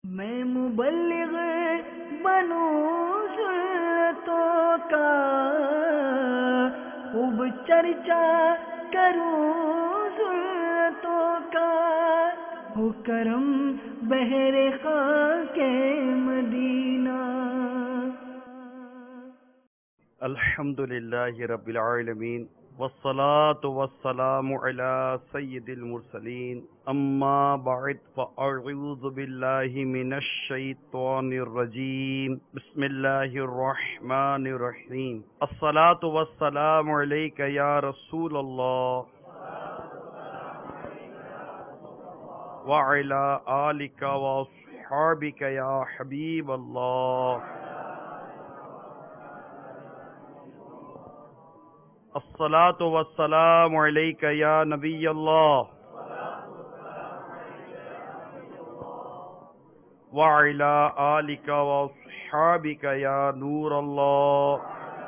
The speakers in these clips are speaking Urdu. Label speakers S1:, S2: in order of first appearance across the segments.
S1: میں مبلغ بنوں سنتوں کا، خوب چرچا کروں سنتوں کا، ہو کرم بہر خاک مدینہ۔
S2: الحمد للہ رب العالمین والصلاة والسلام علی سید المرسلین، اما بعد فاعوذ باللہ من الشیطان الرجیم، بسم اللہ الرحمن الرحیم۔ الصلاة والسلام علیک یا رسول اللہ وعلی آلک واصحابک یا حبیب اللہ۔ الصلاة والسلام علیک یا نبی اللہ وعلی آلک واصحابک یا نور اللہ۔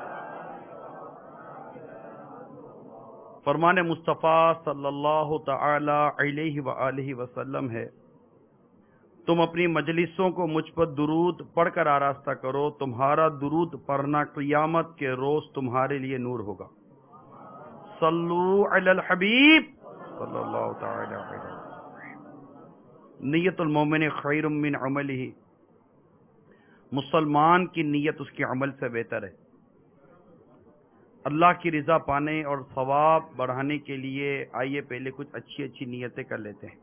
S2: فرمان مصطفیٰ صلی اللہ تعالی علیہ وآلہ وسلم ہے، تم اپنی مجلسوں کو مجھ پر درود پڑھ کر آراستہ کرو، تمہارا درود پڑھنا قیامت کے روز تمہارے لیے نور ہوگا۔ صلو علی الحبیب صلی اللہ تعالی علیہ وسلم۔ نیت المومن خیر من عملہ، مسلمان کی نیت اس کے عمل سے بہتر ہے۔ اللہ کی رضا پانے اور ثواب بڑھانے کے لیے آئیے پہلے کچھ اچھی نیتیں کر لیتے ہیں۔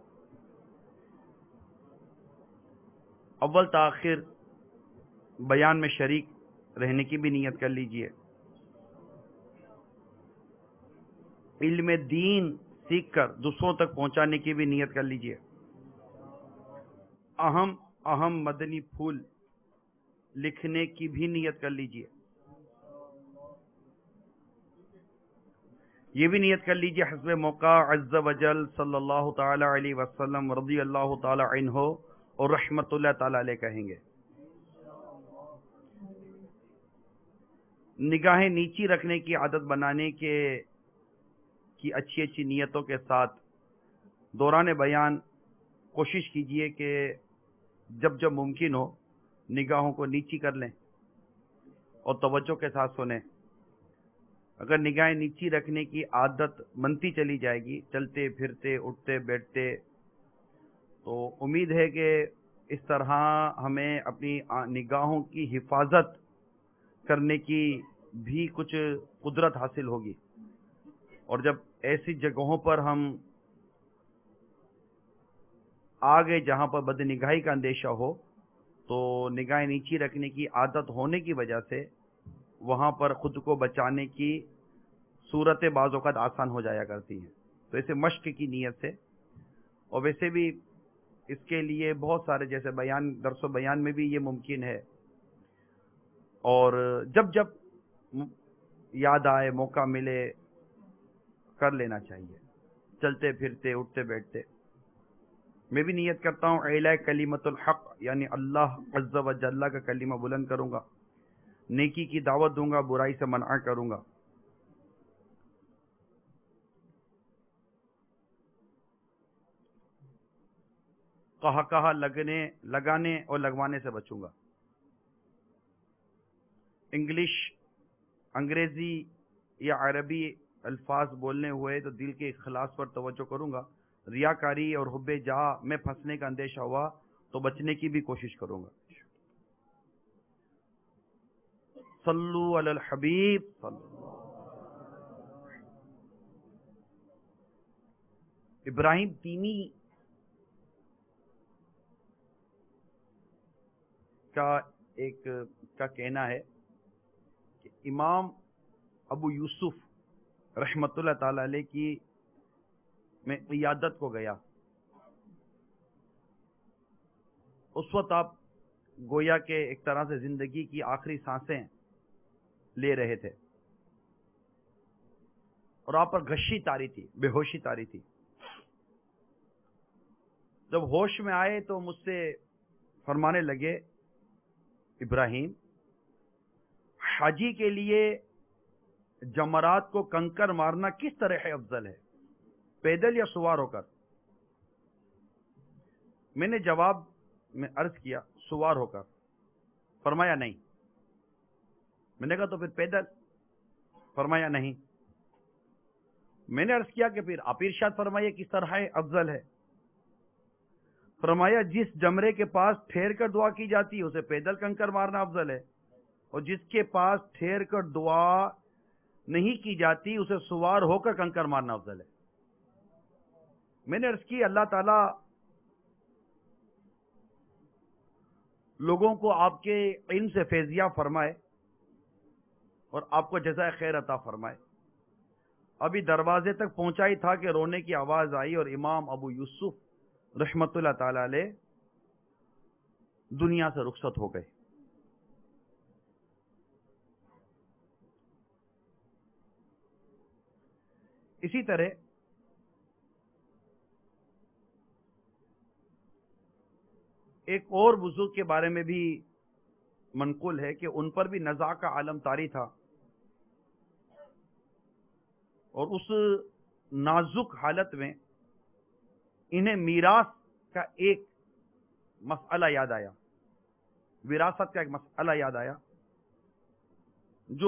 S2: اول تاخیر بیان میں شریک رہنے کی بھی نیت کر لیجئے۔ علم دین سیکھ کر دوسروں تک پہنچانے کی بھی نیت کر لیجئے۔ اہم مدنی پھول لکھنے کی بھی نیت کر لیجئے۔ یہ بھی نیت کر لیجئے حسب موقع عز وجل صلی اللہ تعالی علیہ وسلم رضی اللہ تعالی عنہ اور رحمت اللہ تعالی علیہ کہیں گے۔ نگاہیں نیچی رکھنے کی عادت بنانے کی اچھی نیتوں کے ساتھ دوران بیان کوشش کیجئے کہ جب ممکن ہو نگاہوں کو نیچی کر لیں اور توجہ کے ساتھ سنیں۔ اگر نگاہیں نیچی رکھنے کی عادت بنتی چلی جائے گی چلتے پھرتے اٹھتے بیٹھتے، تو امید ہے کہ اس طرح ہمیں اپنی نگاہوں کی حفاظت کرنے کی بھی کچھ قدرت حاصل ہوگی، اور جب ایسی جگہوں پر ہم آگے جہاں پر بد نگاہی کا اندیشہ ہو تو نگاہیں نیچی رکھنے کی عادت ہونے کی وجہ سے وہاں پر خود کو بچانے کی صورتیں بعض اوقات آسان ہو جایا کرتی ہیں۔ تو اسے مشق کی نیت سے، اور ویسے بھی اس کے لیے بہت سارے جیسے درس و بیان میں بھی یہ ممکن ہے، اور جب یاد آئے موقع ملے کر لینا چاہیے، چلتے پھرتے اٹھتے بیٹھتے۔ میں بھی نیت کرتا ہوں اعلاء کلمت الحق، یعنی اللہ عز و جل کا کلمہ بلند کروں گا، نیکی کی دعوت دوں گا، برائی سے منع کروں گا۔ کہا لگانے اور لگوانے سے بچوں گا۔ انگریزی یا عربی الفاظ بولنے ہوئے تو دل کے اخلاص پر توجہ کروں گا۔ ریاکاری اور حب جاہ میں پھنسنے کا اندیشہ ہوا تو بچنے کی بھی کوشش کروں گا۔ صلو علی الحبیب ابراہیم تیمی کا کہنا ہے کہ امام ابو یوسف رحمت اللہ تعالی علیہ کی میں عیادت کو گیا، اس وقت آپ گویا کہ ایک طرح سے زندگی کی آخری سانسیں لے رہے تھے، اور آپ پر غشی طاری تھی، بے ہوشی طاری تھی۔ جب ہوش میں آئے تو مجھ سے فرمانے لگے، ابراہیم، حاجی کے لیے جمرات کو کنکر مارنا کس طرح افضل ہے، پیدل یا سوار ہو کر؟ میں نے جواب میں عرض کیا سوار ہو کر، فرمایا نہیں۔ میں نے کہا تو پھر پیدل؟ فرمایا نہیں۔ میں نے عرض کیا کہ پھر آپ ارشاد فرمائیے کس طرح افضل ہے؟ فرمایا جس جمرے کے پاس ٹھہر کر دعا کی جاتی ہے اسے پیدل کنکر مارنا افضل ہے، اور جس کے پاس ٹھہر کر دعا نہیں کی جاتی اسے سوار ہو کر کنکر مارنا افضل ہے۔ میں نے عرض کی اللہ تعالی لوگوں کو آپ کے علم سے فیضیاب فرمائے اور آپ کو جزائے خیر عطا فرمائے۔ ابھی دروازے تک پہنچا ہی تھا کہ رونے کی آواز آئی اور امام ابو یوسف رحمت اللہ تعالی علیہ دنیا سے رخصت ہو گئے۔ اسی طرح ایک اور بزرگ کے بارے میں بھی منقول ہے کہ ان پر بھی نزاع کا عالم طاری تھا، اور اس نازک حالت میں انہیں میراث کا ایک مسئلہ یاد آیا، وراثت کا ایک مسئلہ یاد آیا جو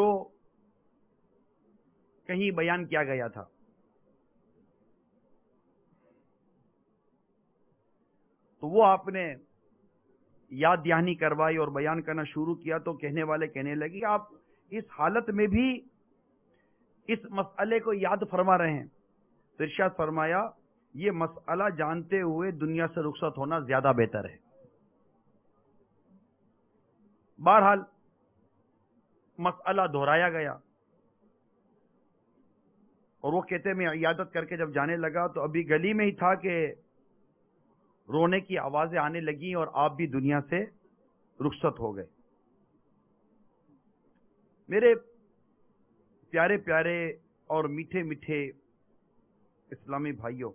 S2: کہیں بیان کیا گیا تھا۔ تو وہ آپ نے یاد دہانی کروائی اور بیان کرنا شروع کیا، تو کہنے والے کہنے لگے آپ اس حالت میں بھی اس مسئلے کو یاد فرما رہے ہیں؟ تو ارشاد فرمایا یہ مسئلہ جانتے ہوئے دنیا سے رخصت ہونا زیادہ بہتر ہے۔ بہرحال مسئلہ دہرایا گیا، اور وہ کہتے میں عیادت کر کے جب جانے لگا تو ابھی گلی میں ہی تھا کہ رونے کی آوازیں آنے لگیں اور آپ بھی دنیا سے رخصت ہو گئے۔ میرے پیارے پیارے اور میٹھے میٹھے اسلامی بھائیوں،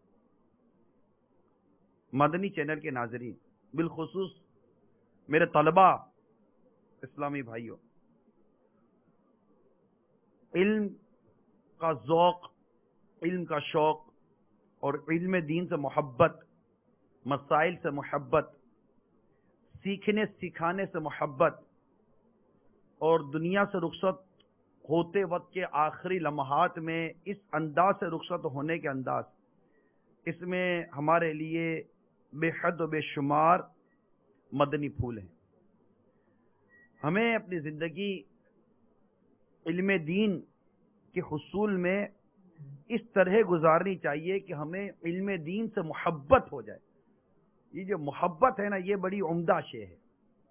S2: مدنی چینل کے ناظرین، بالخصوص میرے طلبہ اسلامی بھائیوں، علم کا ذوق، علم کا شوق اور علم دین سے محبت، مسائل سے محبت، سیکھنے سکھانے سے محبت، اور دنیا سے رخصت ہوتے وقت کے آخری لمحات میں اس انداز سے رخصت ہونے کے انداز، اس میں ہمارے لیے بے حد و بے شمار مدنی پھول ہیں۔ ہمیں اپنی زندگی علم دین کے حصول میں اس طرح گزارنی چاہیے کہ ہمیں علم دین سے محبت ہو جائے۔ یہ جو محبت ہے نا، یہ بڑی عمدہ شے ہے۔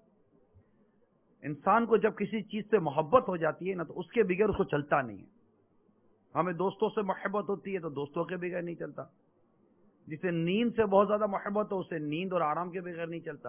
S2: انسان کو جب کسی چیز سے محبت ہو جاتی ہے نا، تو اس کے بغیر اس کو چلتا نہیں ہے۔ ہمیں دوستوں سے محبت ہوتی ہے تو دوستوں کے بغیر نہیں چلتا، جسے نیند سے بہت زیادہ محبت ہو اسے نیند اور آرام کے بغیر نہیں چلتا،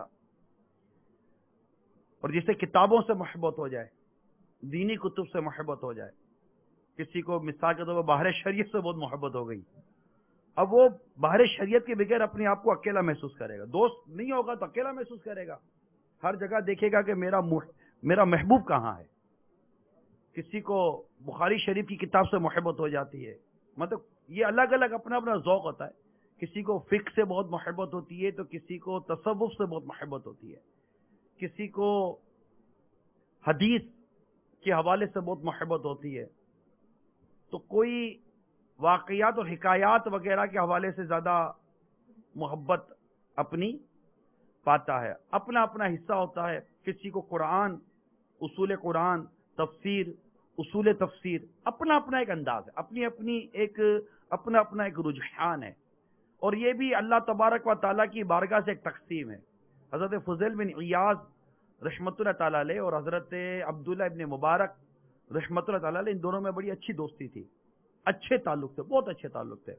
S2: اور جسے کتابوں سے محبت ہو جائے، دینی کتب سے محبت ہو جائے، کسی کو مثال کے طور پر باہر شریعت سے بہت محبت ہو گئی، اب وہ باہر شریعت کے بغیر اپنے آپ کو اکیلا محسوس کرے گا، دوست نہیں ہوگا تو اکیلا محسوس کرے گا، ہر جگہ دیکھے گا کہ میرا محبوب کہاں ہے۔ کسی کو بخاری شریف کی کتاب سے محبت ہو جاتی ہے، مطلب یہ الگ الگ اپنا اپنا ذوق ہوتا ہے۔ کسی کو فقہ سے بہت محبت ہوتی ہے تو کسی کو تصوف سے بہت محبت ہوتی ہے، کسی کو حدیث کے حوالے سے بہت محبت ہوتی ہے، تو کوئی واقعات اور حکایات وغیرہ کے حوالے سے زیادہ محبت اپنی پاتا ہے۔ اپنا اپنا حصہ ہوتا ہے، کسی کو قرآن، اصول قرآن، تفسیر، اصول تفسیر، اپنا اپنا ایک انداز ہے، اپنا اپنا ایک رجحان ہے، اور یہ بھی اللہ تبارک و تعالیٰ کی بارگاہ سے ایک تقسیم ہے۔ حضرت فضیل بن عیاض رحمت اللہ تعالیٰ علیہ اور حضرت عبداللہ ابن مبارک رحمت اللہ تعالیٰ علیہ، ان دونوں میں بڑی اچھی دوستی تھی، اچھے تعلق تھے، بہت اچھے تعلق تھے،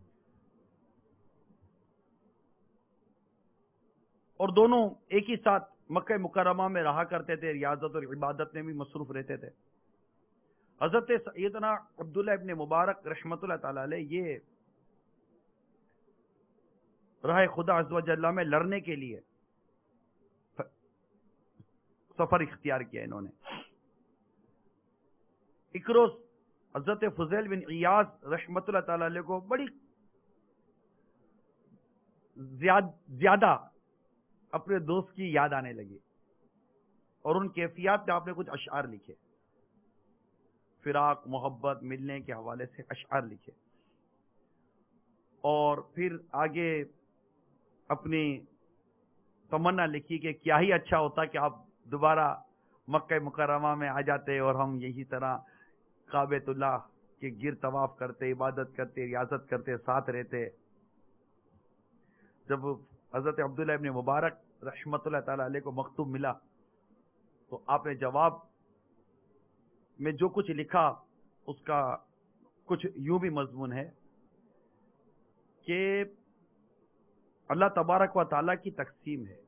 S2: اور دونوں ایک ہی ساتھ مکہ مکرمہ میں رہا کرتے تھے، ریاضت اور عبادت میں بھی مصروف رہتے تھے۔ حضرت سیدنا عبداللہ ابن مبارک رحمت اللہ تعالیٰ علیہ یہ راہ خدا عز و جل میں لڑنے کے لیے سفر اختیار کیا انہوں نے۔ ایک روز حضرت فضیل بن عیاض رحمت اللہ تعالیٰ علیہ کو بڑی زیادہ اپنے دوست کی یاد آنے لگی اور ان کیفیات پہ آپ نے کچھ اشعار لکھے، فراق، محبت، ملنے کے حوالے سے اشعار لکھے، اور پھر آگے اپنی تمنا لکھی کہ کیا ہی اچھا ہوتا کہ آپ دوبارہ مکہ مکرمہ میں آ جاتے اور ہم یہی طرح کعبۃ اللہ کے گرد طواف کرتے، عبادت کرتے، ریاضت کرتے، ساتھ رہتے۔ جب حضرت عبداللہ ابن مبارک رحمت اللہ تعالی علیہ کو مکتوب ملا تو آپ نے جواب میں جو کچھ لکھا اس کا کچھ یوں بھی مضمون ہے کہ اللہ تبارک و تعالیٰ کی تقسیم ہے۔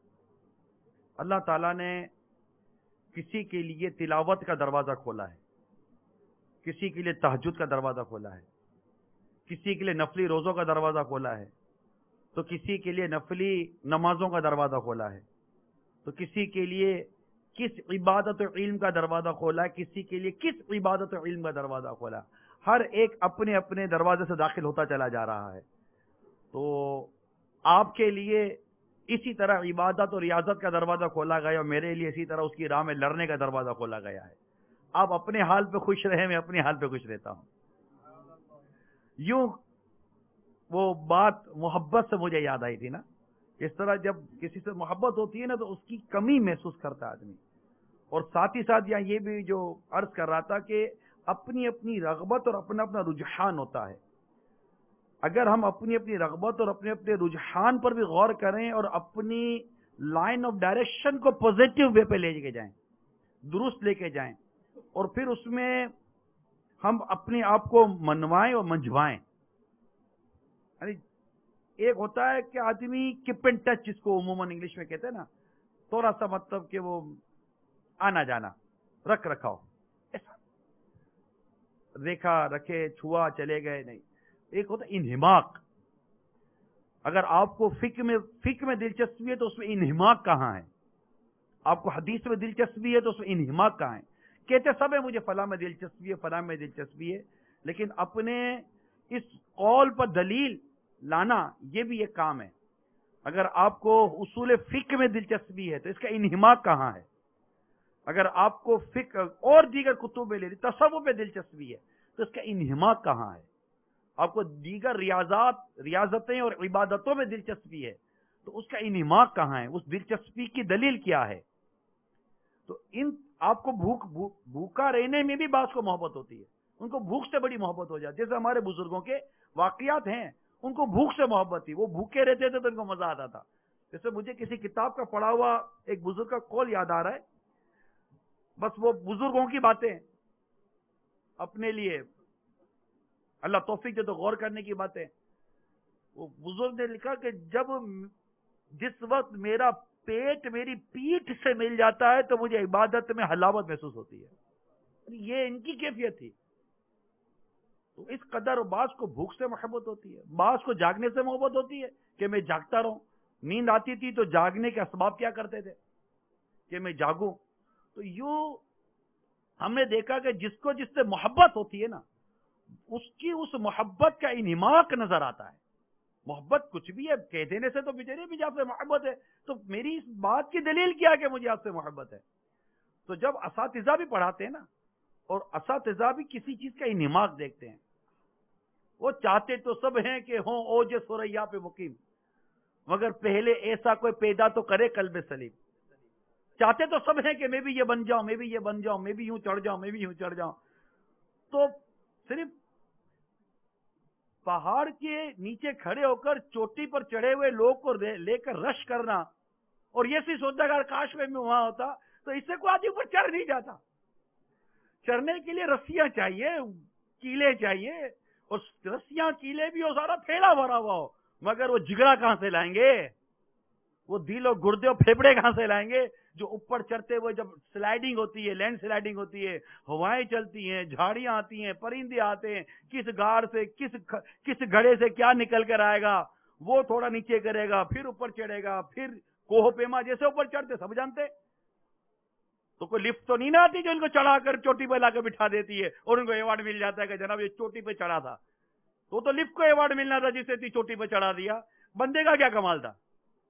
S2: اللہ تعالیٰ نے کسی کے لیے تلاوت کا دروازہ کھولا ہے، کسی کے لیے تہجد کا دروازہ کھولا ہے، کسی کے لیے نفلی روزوں کا دروازہ کھولا ہے، تو کسی کے لیے نفلی نمازوں کا دروازہ کھولا ہے، تو کسی کے لیے کس عبادت و علم کا دروازہ کھولا ہے، کسی کے لیے کس عبادت و علم کا دروازہ کھولا۔ ہر ایک اپنے اپنے دروازے سے داخل ہوتا چلا جا رہا ہے۔ تو آپ کے لیے اسی طرح عبادت اور ریاضت کا دروازہ کھولا گیا اور میرے لیے اسی طرح اس کی راہ میں لڑنے کا دروازہ کھولا گیا ہے۔ آپ اپنے حال پہ خوش رہیں، میں اپنے حال پہ خوش رہتا ہوں۔ یوں وہ بات محبت سے مجھے یاد آئی تھی نا، اس طرح جب کسی سے محبت ہوتی ہے نا تو اس کی کمی محسوس کرتا ہے آدمی۔ اور ساتھ ہی ساتھ یہاں یہ بھی جو عرض کر رہا تھا کہ اپنی اپنی رغبت اور اپنا اپنا رجحان ہوتا ہے۔ اگر ہم اپنی اپنی رغبت اور اپنے اپنے رجحان پر بھی غور کریں اور اپنی لائن آف ڈائریکشن کو پوزیٹو وے پہ لے کے جائیں، درست لے کے جائیں، اور پھر اس میں ہم اپنے آپ کو منوائیں اور منجوائیں۔ یعنی ایک ہوتا ہے کہ آدمی کپ اینڈ ٹچ، جس کو عموماً انگلش میں کہتے ہیں نا، تھوڑا سا مطلب کہ وہ آنا جانا، رکھ رکھاؤ، ایسا دیکھا رکھے چھوا چلے گئے، نہیں۔ ایک ہوتا ہے انہماک۔ اگر آپ کو فقہ میں دلچسپی ہے تو اس میں انہماک کہاں ہے؟ آپ کو حدیث میں دلچسپی ہے تو اس میں انہماک کہاں ہے؟ کہتے سب ہے مجھے فلاں میں دلچسپی ہے، فلاں میں دلچسپی ہے، لیکن اپنے اس قول پر دلیل لانا یہ بھی ایک کام ہے۔ اگر آپ کو اصول فقہ میں دلچسپی ہے تو اس کا انہماک کہاں ہے؟ اگر آپ کو فقہ اور دیگر کتب میں تصوف میں دلچسپی ہے تو اس کا انہماک کہاں ہے؟ آپ کو دیگر ریاضتیں اور عبادتوں میں دلچسپی ہے تو اس کا انہماک کہاں ہے؟ اس دلچسپی کی دلیل کیا ہے؟ تو آپ کو بھوکا رہنے میں بھی بعض کو محبت ہوتی ہے، ان کو بھوک سے بڑی محبت ہو جاتی ہے۔ جیسے ہمارے بزرگوں کے واقعات ہیں، ان کو بھوک سے محبت تھی، وہ بھوکے رہتے تھے تو ان کو مزہ آتا تھا۔ جیسے مجھے کسی کتاب کا پڑھا ہوا ایک بزرگ کا قول یاد آ رہا ہے، بس وہ بزرگوں کی باتیں اپنے لیے اللہ توفیق دے تو غور کرنے کی باتیں۔ وہ بزرگ نے لکھا کہ جس وقت میرا پیٹ میری پیٹھ سے مل جاتا ہے تو مجھے عبادت میں حلاوت محسوس ہوتی ہے۔ یہ ان کی کیفیت تھی۔ تو اس قدر بعض کو بھوک سے محبت ہوتی ہے، بعض کو جاگنے سے محبت ہوتی ہے کہ میں جاگتا رہوں۔ نیند آتی تھی تو جاگنے کے اسباب کیا کرتے تھے کہ میں جاگوں۔ تو یوں ہم نے دیکھا کہ جس کو جس سے محبت ہوتی ہے نا، اس کی اس محبت کا انہماک نظر آتا ہے۔ محبت کچھ بھی ہے، کہہ دینے سے تو بچے مجھے آپ سے محبت ہے، تو میری اس بات کی دلیل کیا کہ مجھے آپ سے محبت ہے؟ تو جب اساتذہ بھی پڑھاتے ہیں نا، اور اساتذہ بھی کسی چیز کا انہماک دیکھتے ہیں، وہ چاہتے تو سب ہیں کہ ہوں اوج ثریا پہ مقیم، مگر پہلے ایسا کوئی پیدا تو کرے قلب سلیم۔ چاہتے تو سب ہیں کہ میں بھی یہ بن جاؤں، میں بھی یہ بن جاؤں، میں بھی یوں چڑھ جاؤں، میں بھی یوں چڑھ جاؤں۔ تو صرف پہاڑ کے نیچے کھڑے ہو کر چوٹی پر چڑھے ہوئے لوگ کو لے کر رش کرنا اور یہ سی سوچتا کہ کاش میں وہاں ہوتا، تو اس سے کوئی آدمی اوپر چڑھ نہیں جاتا۔ چڑھنے کے لیے رسیاں چاہیے، کیلے چاہیے، اور رسیاں کیلے بھی ہو، سارا پھیلا بھرا ہوا ہو، مگر وہ جگرا کہاں سے لائیں گے؟ وہ دل اور گردے اور پھیپڑے کہاں سے لائیں گے جو اوپر چڑھتے ہوئے جب سلائیڈنگ ہوتی ہے، لینڈ سلائیڈنگ ہوتی ہے، ہوائیں چلتی ہیں، جھاڑیاں آتی ہیں، پرندے آتے ہیں، کس غار سے کس گڑھے سے کیا نکل کر آئے گا، وہ تھوڑا نیچے کرے گا، پھر اوپر چڑھے گا، پھر کوہ پیما جیسے اوپر چڑھتے سب جانتے۔ تو کوئی لفٹ تو نہیں نہ آتی جو ان کو چڑھا کر چوٹی پہ لا کے بٹھا دیتی ہے اور ان کو ایوارڈ مل جاتا ہے کہ جناب یہ چوٹی پہ چڑھا تھا۔ تو لفٹ کو ایوارڈ ملنا تھا جسے چوٹی پہ چڑھا دیا، بندے کا کیا کمال تھا؟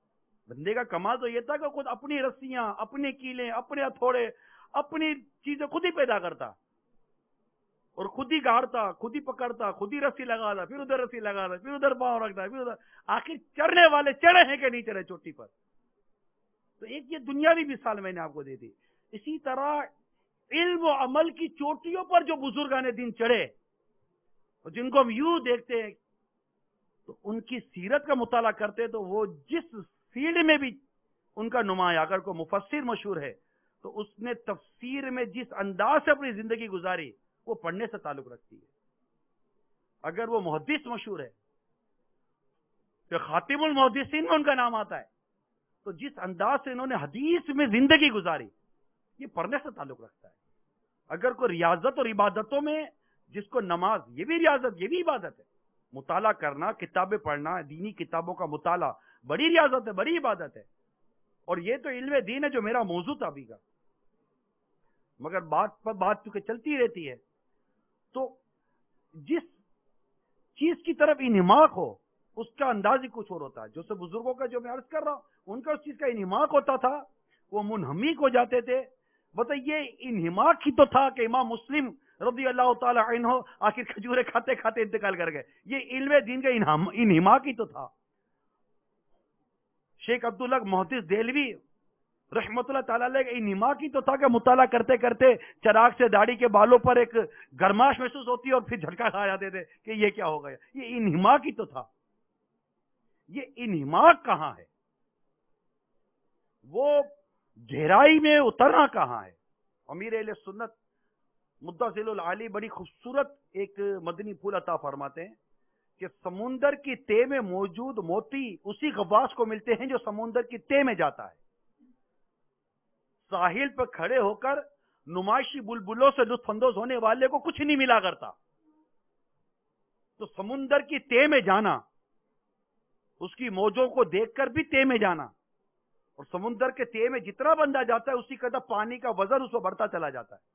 S2: بندے کا کمال تو یہ تھا کہ خود اپنی رسیاں، اپنے کیلیں، اپنے ہتھوڑے، اپنی چیزیں خود ہی پیدا کرتا اور خود ہی گاڑتا، خود ہی پکڑتا، خود ہی رسی لگاتا، پھر ادھر رسی لگاتا، پھر ادھر پاؤں رکھتا، پھر ادھر، آخر چڑھنے والے چڑھے ہیں کہ نہیں چڑھے چوٹی پر. تو ایک یہ دنیاوی مثال میں نے آپ کو دے دی. اسی طرح علم و عمل کی چوٹیوں پر جو بزرگان دین چڑھے اور جن کو ہم یوں دیکھتے ہیں تو ان کی سیرت کا مطالعہ کرتے تو وہ جس فیلڈ میں بھی ان کا نمایاں، اگر کوئی مفسر مشہور ہے تو اس نے تفسیر میں جس انداز سے اپنی زندگی گزاری وہ پڑھنے سے تعلق رکھتی ہے. اگر وہ محدث مشہور ہے تو خاتم المحدثین میں ان کا نام آتا ہے، تو جس انداز سے انہوں نے حدیث میں زندگی گزاری یہ پڑھنے سے تعلق رکھتا ہے. اگر کوئی ریاضت اور عبادتوں میں، جس کو نماز یہ بھی ریاضت، یہ بھی عبادت ہے، مطالعہ کرنا، کتابیں پڑھنا، دینی کتابوں کا مطالعہ بڑی ریاضت ہے، بڑی عبادت ہے. اور یہ تو علم دین ہے جو میرا موضوع تھا ابھی کا، مگر بات پر بات چونکہ چلتی رہتی ہے. تو جس چیز کی طرف انہماک ہو اس کا انداز ہی کچھ اور ہوتا ہے. جو سب بزرگوں کا جو میں عرض کر رہا ہوں ان کا اس چیز کا انہماک ہوتا تھا، وہ منہمک ہو جاتے تھے. بتائیے انہماک ہی تو تھا کہ امام مسلم رضی اللہ تعالی عنہ آخر کھجورے کھاتے کھاتے انتقال کر گئے. یہ علم دین کا انہماک ہی تو تھا. شیخ عبداللہ محدث دہلوی رحمت اللہ تعالی علیہ انہماک ہی تو تھا کہ مطالعہ کرتے کرتے چراغ سے داڑھی کے بالوں پر ایک گرماش محسوس ہوتی اور پھر جھٹکا کھا جاتے تھے کہ یہ کیا ہو گیا. یہ انہماک ہی تو تھا. یہ انہماک کہاں ہے؟ وہ گہرائی میں اترنا کہاں ہے؟ امیر اہل سنت مدثر العالی بڑی خوبصورت ایک مدنی پھول عطا فرماتے ہیں کہ سمندر کی تہ میں موجود موتی اسی غواص کو ملتے ہیں جو سمندر کی تہ میں جاتا ہے. ساحل پر کھڑے ہو کر نمائشی بلبلوں سے لطف اندوز ہونے والے کو کچھ نہیں ملا کرتا. تو سمندر کی تہ میں جانا، اس کی موجوں کو دیکھ کر بھی تہ میں جانا، اور سمندر کے تہ میں جتنا بندہ جاتا ہے اسی قدر پانی کا وزن اس کو بڑھتا چلا جاتا ہے.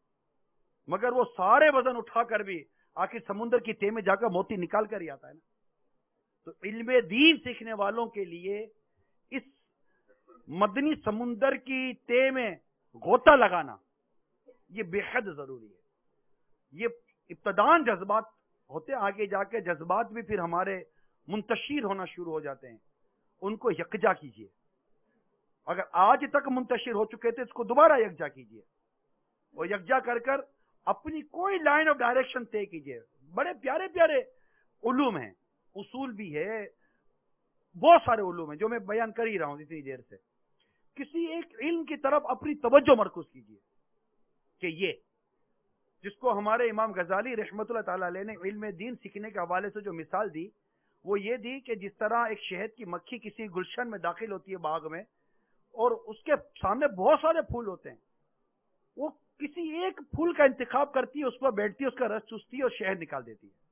S2: مگر وہ سارے وزن اٹھا کر بھی آخر سمندر کی تہ میں جا کر موتی نکال کر ہی آتا ہے نا. تو علم دین سیکھنے والوں کے لیے اس مدنی سمندر کی تہ میں غوطہ لگانا یہ بے حد ضروری ہے. یہ ابتدان جذبات ہوتے، آگے جا کے جذبات بھی پھر ہمارے منتشر ہونا شروع ہو جاتے ہیں. ان کو یکجا کیجئے. اگر آج تک منتشر ہو چکے تھے اس کو دوبارہ یکجا کیجئے، اور یکجا کر کر اپنی کوئی لائن آف ڈائریکشن طے کیجئے. بڑے پیارے پیارے علوم ہیں، اصول بھی ہے، بہت سارے علوم ہیں جو میں بیان کر ہی رہا ہوں اتنی دیر سے. کسی ایک علم کی طرف اپنی توجہ مرکوز کیجئے کہ یہ جس کو ہمارے امام غزالی رحمت اللہ تعالی علیہ نے علم دین سیکھنے کے حوالے سے جو مثال دی وہ یہ دی کہ جس طرح ایک شہد کی مکھی کسی گلشن میں داخل ہوتی ہے باغ میں، اور اس کے سامنے بہت سارے پھول ہوتے ہیں، وہ کسی ایک پھول کا انتخاب کرتی ہے، اس پر بیٹھتی ہے، اس کا رس چوستی ہے اور شہد نکال دیتی ہے.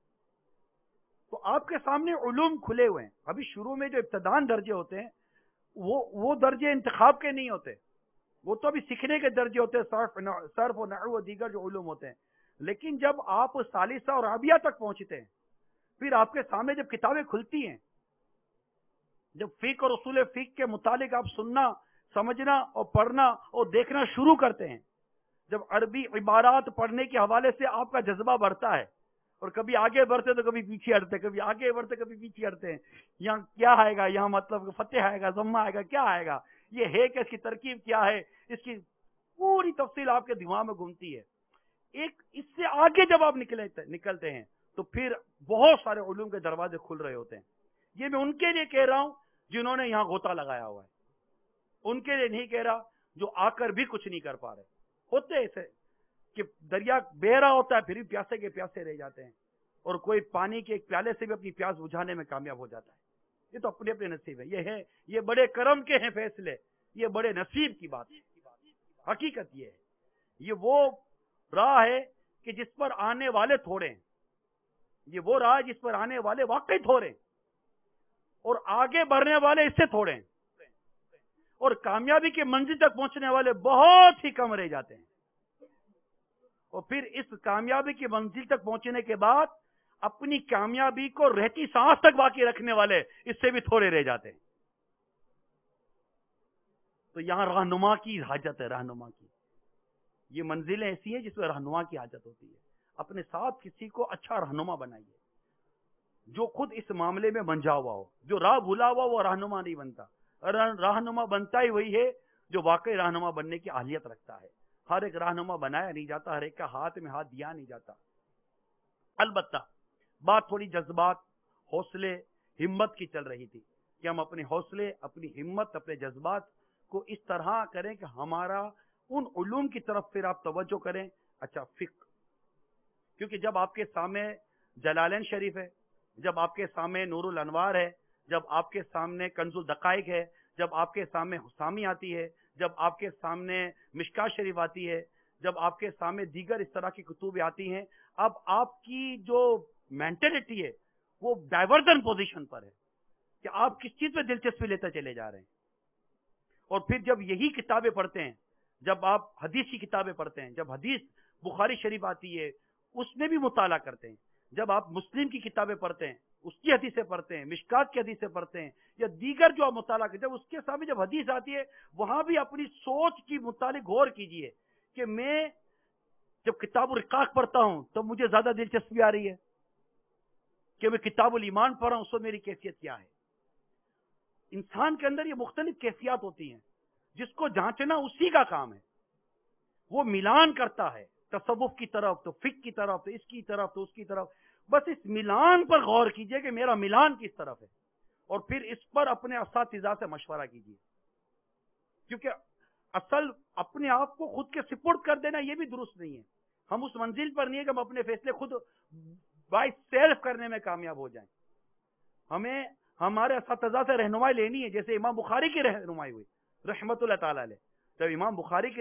S2: تو آپ کے سامنے علوم کھلے ہوئے ہیں. ابھی شروع میں جو ابتدان درجے ہوتے ہیں وہ درجے انتخاب کے نہیں ہوتے، وہ تو ابھی سیکھنے کے درجے ہوتے ہیں، صرف و نحو و دیگر جو علوم ہوتے ہیں. لیکن جب آپ ثالثہ اور رابعہ تک پہنچتے ہیں، پھر آپ کے سامنے جب کتابیں کھلتی ہیں، جب فقہ اور اصول فقہ کے متعلق آپ سننا، سمجھنا اور پڑھنا اور دیکھنا شروع کرتے ہیں، جب عربی عبارات پڑھنے کے حوالے سے آپ کا جذبہ بڑھتا ہے، اور کبھی آگے بڑھتے تو کبھی پیچھے ہٹتے، کبھی آگے بڑھتے کبھی پیچھے ہٹتے ہیں. یہاں کیا آئے گا، یہاں مطلب فتح آئے گا، ضمہ آئے گا، کیا آئے گا، یہ ہے کہ اس کی ترکیب کیا ہے، اس کی پوری تفصیل آپ کے دماغ میں گھومتی ہے. ایک اس سے آگے جب آپ نکلتے ہیں تو پھر بہت سارے علوم کے دروازے کھل رہے ہوتے ہیں. یہ میں ان کے لیے کہہ رہا ہوں جنہوں نے یہاں غوطہ لگایا ہوا ہے، ان کے لیے نہیں کہہ رہا جو آ کر بھی کچھ نہیں کر پا رہے. ہوتے ایسے کہ دریا بہ رہا ہوتا ہے پھر بھی پیاسے کے پیاسے رہ جاتے ہیں، اور کوئی پانی کے ایک پیالے سے بھی اپنی پیاس بجھانے میں کامیاب ہو جاتا ہے. یہ تو اپنے اپنے نصیب ہے. یہ بڑے کرم کے ہیں فیصلے، یہ بڑے نصیب کی بات ہے. حقیقت یہ ہے، یہ وہ راہ ہے کہ جس پر آنے والے تھوڑے ہیں، یہ وہ راہ جس پر آنے والے واقعی تھوڑے ہیں، اور آگے بڑھنے والے اس سے تھوڑے ہیں، اور کامیابی کی منزل تک پہنچنے والے بہت ہی کم رہ جاتے ہیں. اور پھر اس کامیابی کی منزل تک پہنچنے کے بعد اپنی کامیابی کو رہتی سانس تک باقی رکھنے والے اس سے بھی تھوڑے رہ جاتے ہیں. تو یہاں رہنما کی حاجت ہے، رہنما کی. یہ منزلیں ایسی ہیں جس میں رہنما کی حاجت ہوتی ہے. اپنے ساتھ کسی کو اچھا رہنما بنائیے جو خود اس معاملے میں منجھا ہوا ہو. جو راہ بھولا ہوا وہ رہنما نہیں بنتا. رہنما بنتا ہی وہی ہے جو واقعی رہنما بننے کی اہلیت رکھتا ہے. ہر ایک رہنما بنایا نہیں جاتا، ہر ایک کا ہاتھ میں ہاتھ دیا نہیں جاتا. البتہ بات تھوڑی جذبات، حوصلے، ہمت کی چل رہی تھی کہ ہم اپنے حوصلے، اپنی ہمت، اپنے جذبات کو اس طرح کریں کہ ہمارا ان علوم کی طرف پھر آپ توجہ کریں. اچھا، فقہ، کیونکہ جب آپ کے سامنے جلالین شریف ہے، جب آپ کے سامنے نور الانوار ہے، جب آپ کے سامنے کنز الدقائق ہے، جب آپ کے سامنے حسامی آتی ہے، جب آپ کے سامنے مشکات شریف آتی ہے، جب آپ کے سامنے دیگر اس طرح کی کتب آتی ہیں، اب آپ کی جو مینٹلٹی ہے وہ ڈائیورژن پوزیشن پر ہے کہ آپ کس چیز پہ دلچسپی لیتے چلے جا رہے ہیں. اور پھر جب یہی کتابیں پڑھتے ہیں، جب آپ حدیث کی کتابیں پڑھتے ہیں، جب حدیث بخاری شریف آتی ہے اس میں بھی مطالعہ کرتے ہیں، جب آپ مسلم کی کتابیں پڑھتے ہیں اس کی حدیثیں پڑھتے ہیں، مشکات کی حدیثیں پڑھتے ہیں، یا دیگر جو آپ مطالعہ کرتے ہیں، جب اس کے سامنے جب حدیث آتی ہے وہاں بھی اپنی سوچ کی متعلق غور کیجئے کہ میں جب کتاب الرقاق پڑھتا ہوں تو مجھے زیادہ دلچسپی آ رہی ہے کہ میں کتاب الایمان پڑھ رہا ہوں، اس میں میری کیفیت کیا ہے. انسان کے اندر یہ مختلف کیفیات ہوتی ہیں جس کو جانچنا اسی کا کام ہے. وہ ملان کرتا ہے تصوف کی طرف تو فقہ کی طرف تو اس کی طرف تو اس کی طرف. بس اس ملان پر غور کیجئے کہ میرا ملان کس طرف ہے، اور پھر اس پر اپنے اساتذہ سے مشورہ کیجئے. کیونکہ اصل اپنے آپ کو خود کے سپرد کر دینا یہ بھی درست نہیں ہے. ہم اس منزل پر نہیں ہے کہ ہم اپنے فیصلے خود بائی سیلف کرنے میں کامیاب ہو جائیں. ہمیں ہمارے اساتذہ سے رہنمائی لینی ہے. جیسے امام بخاری کی رہنمائی ہوئی رحمت اللہ تعالی علیہ، جب امام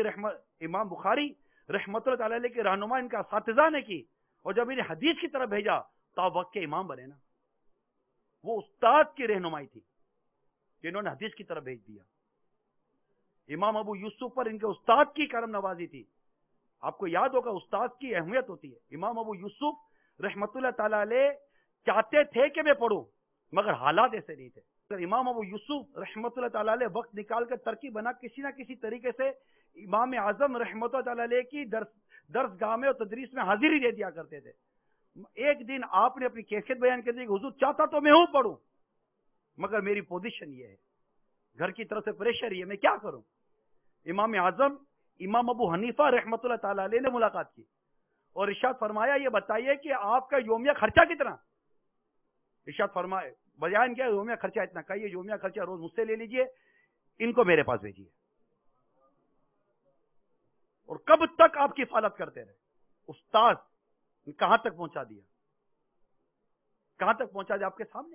S2: بخاری رحمت اللہ تعالی علیہ کی رہنمائی ان کا اساتذہ نے کی، اور جب انہیں حدیث کی طرف بھیجا تو آپ وقت کے امام بنے نا. وہ استاد کی رہنمائی تھی کہ انہوں نے حدیث کی طرف بھیج دیا. امام ابو یوسف پر ان کے استاد کی کرم نوازی تھی. آپ کو یاد ہوگا استاد کی اہمیت ہوتی ہے. امام ابو یوسف رحمت اللہ تعالی علیہ چاہتے تھے کہ میں پڑھوں مگر حالات ایسے نہیں تھے. امام ابو یوسف رحمت اللہ تعالی علیہ وقت نکال کر ترکیب بنا کسی نہ کسی طریقے سے امام اعظم رحمت اللہ تعالی علیہ کی درس گاہ میں اور تدریس میں حاضری دے دیا کرتے تھے. ایک دن آپ نے اپنی کیفیت بیان کر دی کہ حضور چاہتا تو میں ہوں پڑھوں مگر میری پوزیشن یہ ہے، گھر کی طرف سے پریشر یہ، میں کیا کروں. امام اعظم امام ابو حنیفہ رحمت اللہ تعالی علیہ نے ملاقات کی اور ارشاد فرمایا یہ بتائیے کہ آپ کا یومیہ خرچہ کتنا. ارشاد فرمائے بیان کیا یومیہ خرچہ اتنا. کہیے یومیہ خرچہ روز مجھ سے لے لیجئے، ان کو میرے پاس بھیجیے. اور کب تک آپ کی حفاظت کرتے رہے. استاد کہاں تک پہنچا دیا، کہاں تک پہنچا دیا آپ کے سامنے.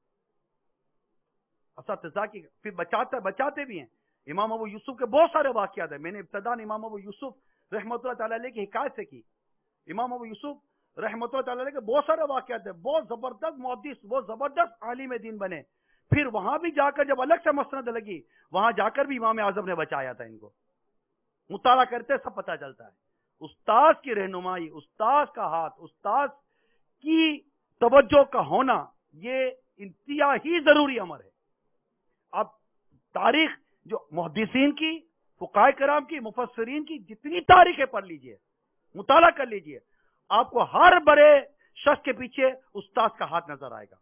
S2: اساتذہ کی پھر بچاتے بھی ہیں. امام ابو یوسف کے بہت سارے واقعات ہیں. میں نے ابتدا امام ابو یوسف رحمۃ اللہ تعالی علیہ کی حکایت سے کی. امام ابو یوسف رحمۃ اللہ تعالی علیہ کے بہت سارے واقعات ہیں. بہت زبردست محدث، بہت زبردست عالم دین بنے. پھر وہاں بھی جا کر جب الگ سے مسند لگی وہاں جا کر بھی امام اعظم نے بچایا تھا. ان کو مطالعہ کرتے سب پتہ چلتا ہے. استاد کی رہنمائی، استاد کا ہاتھ، استاد کی توجہ کا ہونا یہ انتہائی ضروری امر ہے. اب تاریخ جو محدثین کی، فقہاء کرام کی، مفسرین کی جتنی تاریخیں پڑھ لیجئے، مطالعہ کر لیجئے، آپ کو ہر بڑے شخص کے پیچھے استاد کا ہاتھ نظر آئے گا.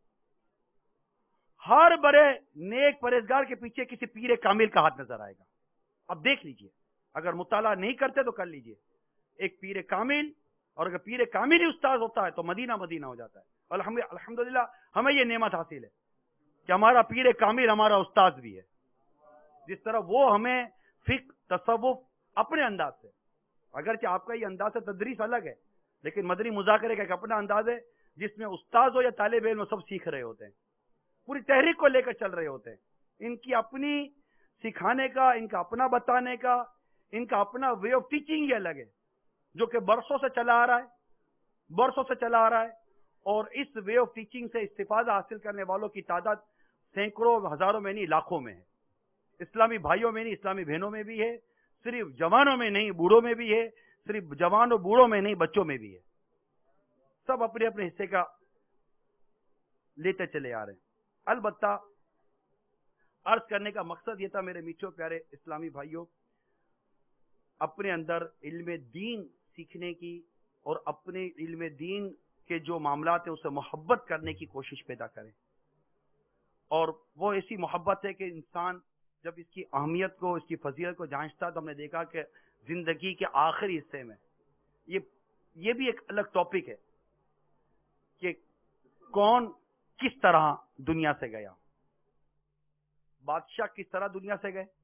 S2: ہر بڑے نیک پرہیزگار کے پیچھے کسی پیر کامل کا ہاتھ نظر آئے گا. اب دیکھ لیجئے، اگر مطالعہ نہیں کرتے تو کر لیجئے. ایک پیر کامل، اور اگر پیر کامل ہی استاد ہوتا ہے تو مدینہ مدینہ ہو جاتا ہے. الحمدللہ ہمیں یہ نعمت حاصل ہے کہ ہمارا پیر کامل ہمارا استاد بھی ہے. جس طرح وہ ہمیں فقہ، تصوف اپنے انداز سے، اگرچہ آپ کا یہ انداز ہے تدریس الگ ہے، لیکن مدنی مذاکرے کا ایک اپنا انداز ہے جس میں استاد ہو یا طالب علم سب سیکھ رہے ہوتے ہیں، پوری تحریک کو لے کر چل رہے ہوتے ہیں. ان کی اپنی سکھانے کا، ان کا اپنا بتانے کا، ان کا اپنا وے آف ٹیچنگ یہ الگ ہے جو کہ برسوں سے چلا آ رہا ہے. اور اس وے آف ٹیچنگ سے استفادہ حاصل کرنے والوں کی تعداد سینکڑوں، ہزاروں میں نہیں، لاکھوں میں ہے. اسلامی بھائیوں میں نہیں، اسلامی بہنوں میں بھی ہے. صرف جوانوں میں نہیں، بوڑھوں میں بھی ہے. صرف جوان اور بوڑھوں میں نہیں، بچوں میں بھی ہے. سب اپنے اپنے حصے کا لیتے چلے آ رہے ہیں. البتہ عرض کرنے کا مقصد یہ تھا میرے میٹھو پیارے اسلامی بھائیوں، اپنے اندر علم دین سیکھنے کی اور اپنے علم دین کے جو معاملات ہیں اسے محبت کرنے کی کوشش پیدا کریں. اور وہ ایسی محبت ہے کہ انسان جب اس کی اہمیت کو، اس کی فضیلت کو جانچتا تو ہم نے دیکھا کہ زندگی کے آخری حصے میں یہ بھی ایک الگ ٹاپک ہے کہ کون کس طرح دنیا سے گیا. بادشاہ کس طرح دنیا سے گئے،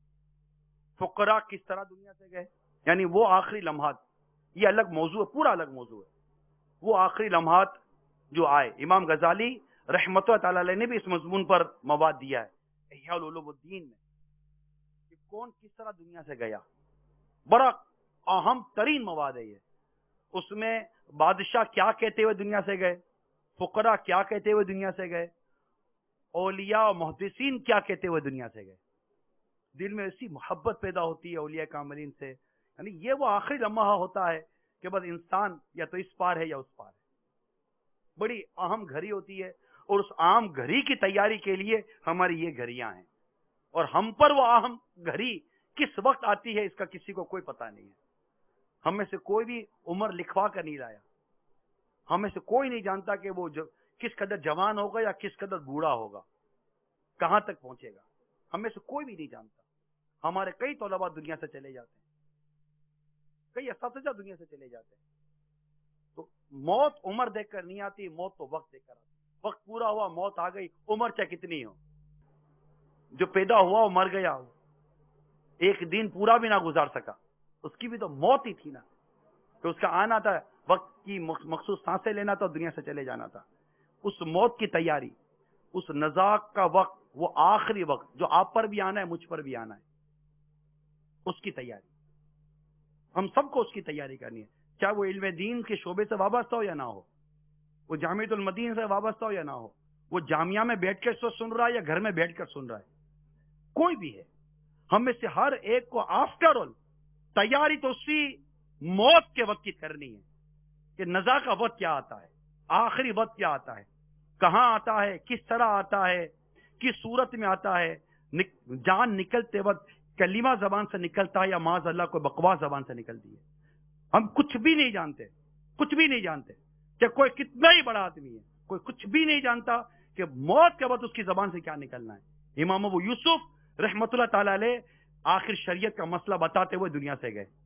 S2: فقراء کس طرح دنیا سے گئے، یعنی وہ آخری لمحات، یہ الگ موضوع ہے، پورا الگ موضوع ہے. وہ آخری لمحات جو آئے، امام غزالی رحمۃ اللہ تعالی علیہ نے بھی اس مضمون پر مواد دیا ہے احیاء العلوم الدین میں، کہ کون کس طرح دنیا سے گیا. بڑا اہم ترین مواد ہے یہ. اس میں بادشاہ کیا کہتے ہوئے دنیا سے گئے، فقراء کیا کہتے ہوئے دنیا سے گئے، اولیاء و محدثین کیا کہتے ہوئے دنیا سے گئے. دل میں ایسی محبت پیدا ہوتی ہے اولیاء کاملین سے. یعنی یہ وہ آخری لمحہ ہوتا ہے کہ بس انسان یا تو اس پار ہے یا اس پار ہے. بڑی اہم گھڑی ہوتی ہے، اور اس اہم گھڑی کی تیاری کے لیے ہماری یہ گھڑیاں ہیں. اور ہم پر وہ اہم گھڑی کس وقت آتی ہے اس کا کسی کو کوئی پتہ نہیں ہے. ہم میں سے کوئی بھی عمر لکھوا کر نہیں لایا. ہم میں سے کوئی نہیں جانتا کہ وہ کس قدر جوان ہوگا یا کس قدر بوڑھا ہوگا، کہاں تک پہنچے گا. ہم میں سے کوئی بھی نہیں جانتا. ہمارے کئی طلباء دنیا سے چلے جاتے ہیں، کئی اساتذہ دنیا سے چلے جاتے ہیں. تو موت عمر دیکھ کر نہیں آتی، موت تو وقت دیکھ کر آتی. وقت پورا ہوا، موت آ گئی، عمر چاہے کتنی ہو. جو پیدا ہوا وہ مر گیا، ایک دن پورا بھی نہ گزار سکا، اس کی بھی تو موت ہی تھی نا. کہ اس کا آنا تھا، وقت کی مخصوص سانسیں لینا تھا، دنیا سے چلے جانا تھا. اس موت کی تیاری، اس نزاع کا وقت، وہ آخری وقت جو آپ پر بھی آنا ہے، مجھ پر بھی آنا ہے، اس کی تیاری ہم سب کو اس کی تیاری کرنی ہے. چاہے وہ علم دین کے شعبے سے وابستہ ہو یا نہ ہو، وہ جامعۃ المدین سے وابستہ ہو یا نہ ہو، وہ جامعہ میں بیٹھ کر سن رہا ہے یا گھر میں بیٹھ کر سن رہا ہے، کوئی بھی ہے. ہم میں سے ہر ایک کو آفٹر آل تیاری تو اسی موت کے وقت کی کرنی ہے کہ نزا کا وقت کیا آتا ہے، آخری وقت کیا آتا ہے، کہاں آتا ہے، کس طرح آتا ہے، کس صورت میں آتا ہے. جان نکلتے وقت کلمہ زبان سے نکلتا ہے یا معاذ اللہ کو بکواس زبان سے نکلتی ہے. ہم کچھ بھی نہیں جانتے، کچھ بھی نہیں جانتے کہ کوئی کتنا ہی بڑا آدمی ہے، کوئی کچھ بھی نہیں جانتا کہ موت کے وقت اس کی زبان سے کیا نکلنا ہے. امام ابو یوسف رحمۃ اللہ تعالی علیہ آخر شریعت کا مسئلہ بتاتے ہوئے دنیا سے گئے.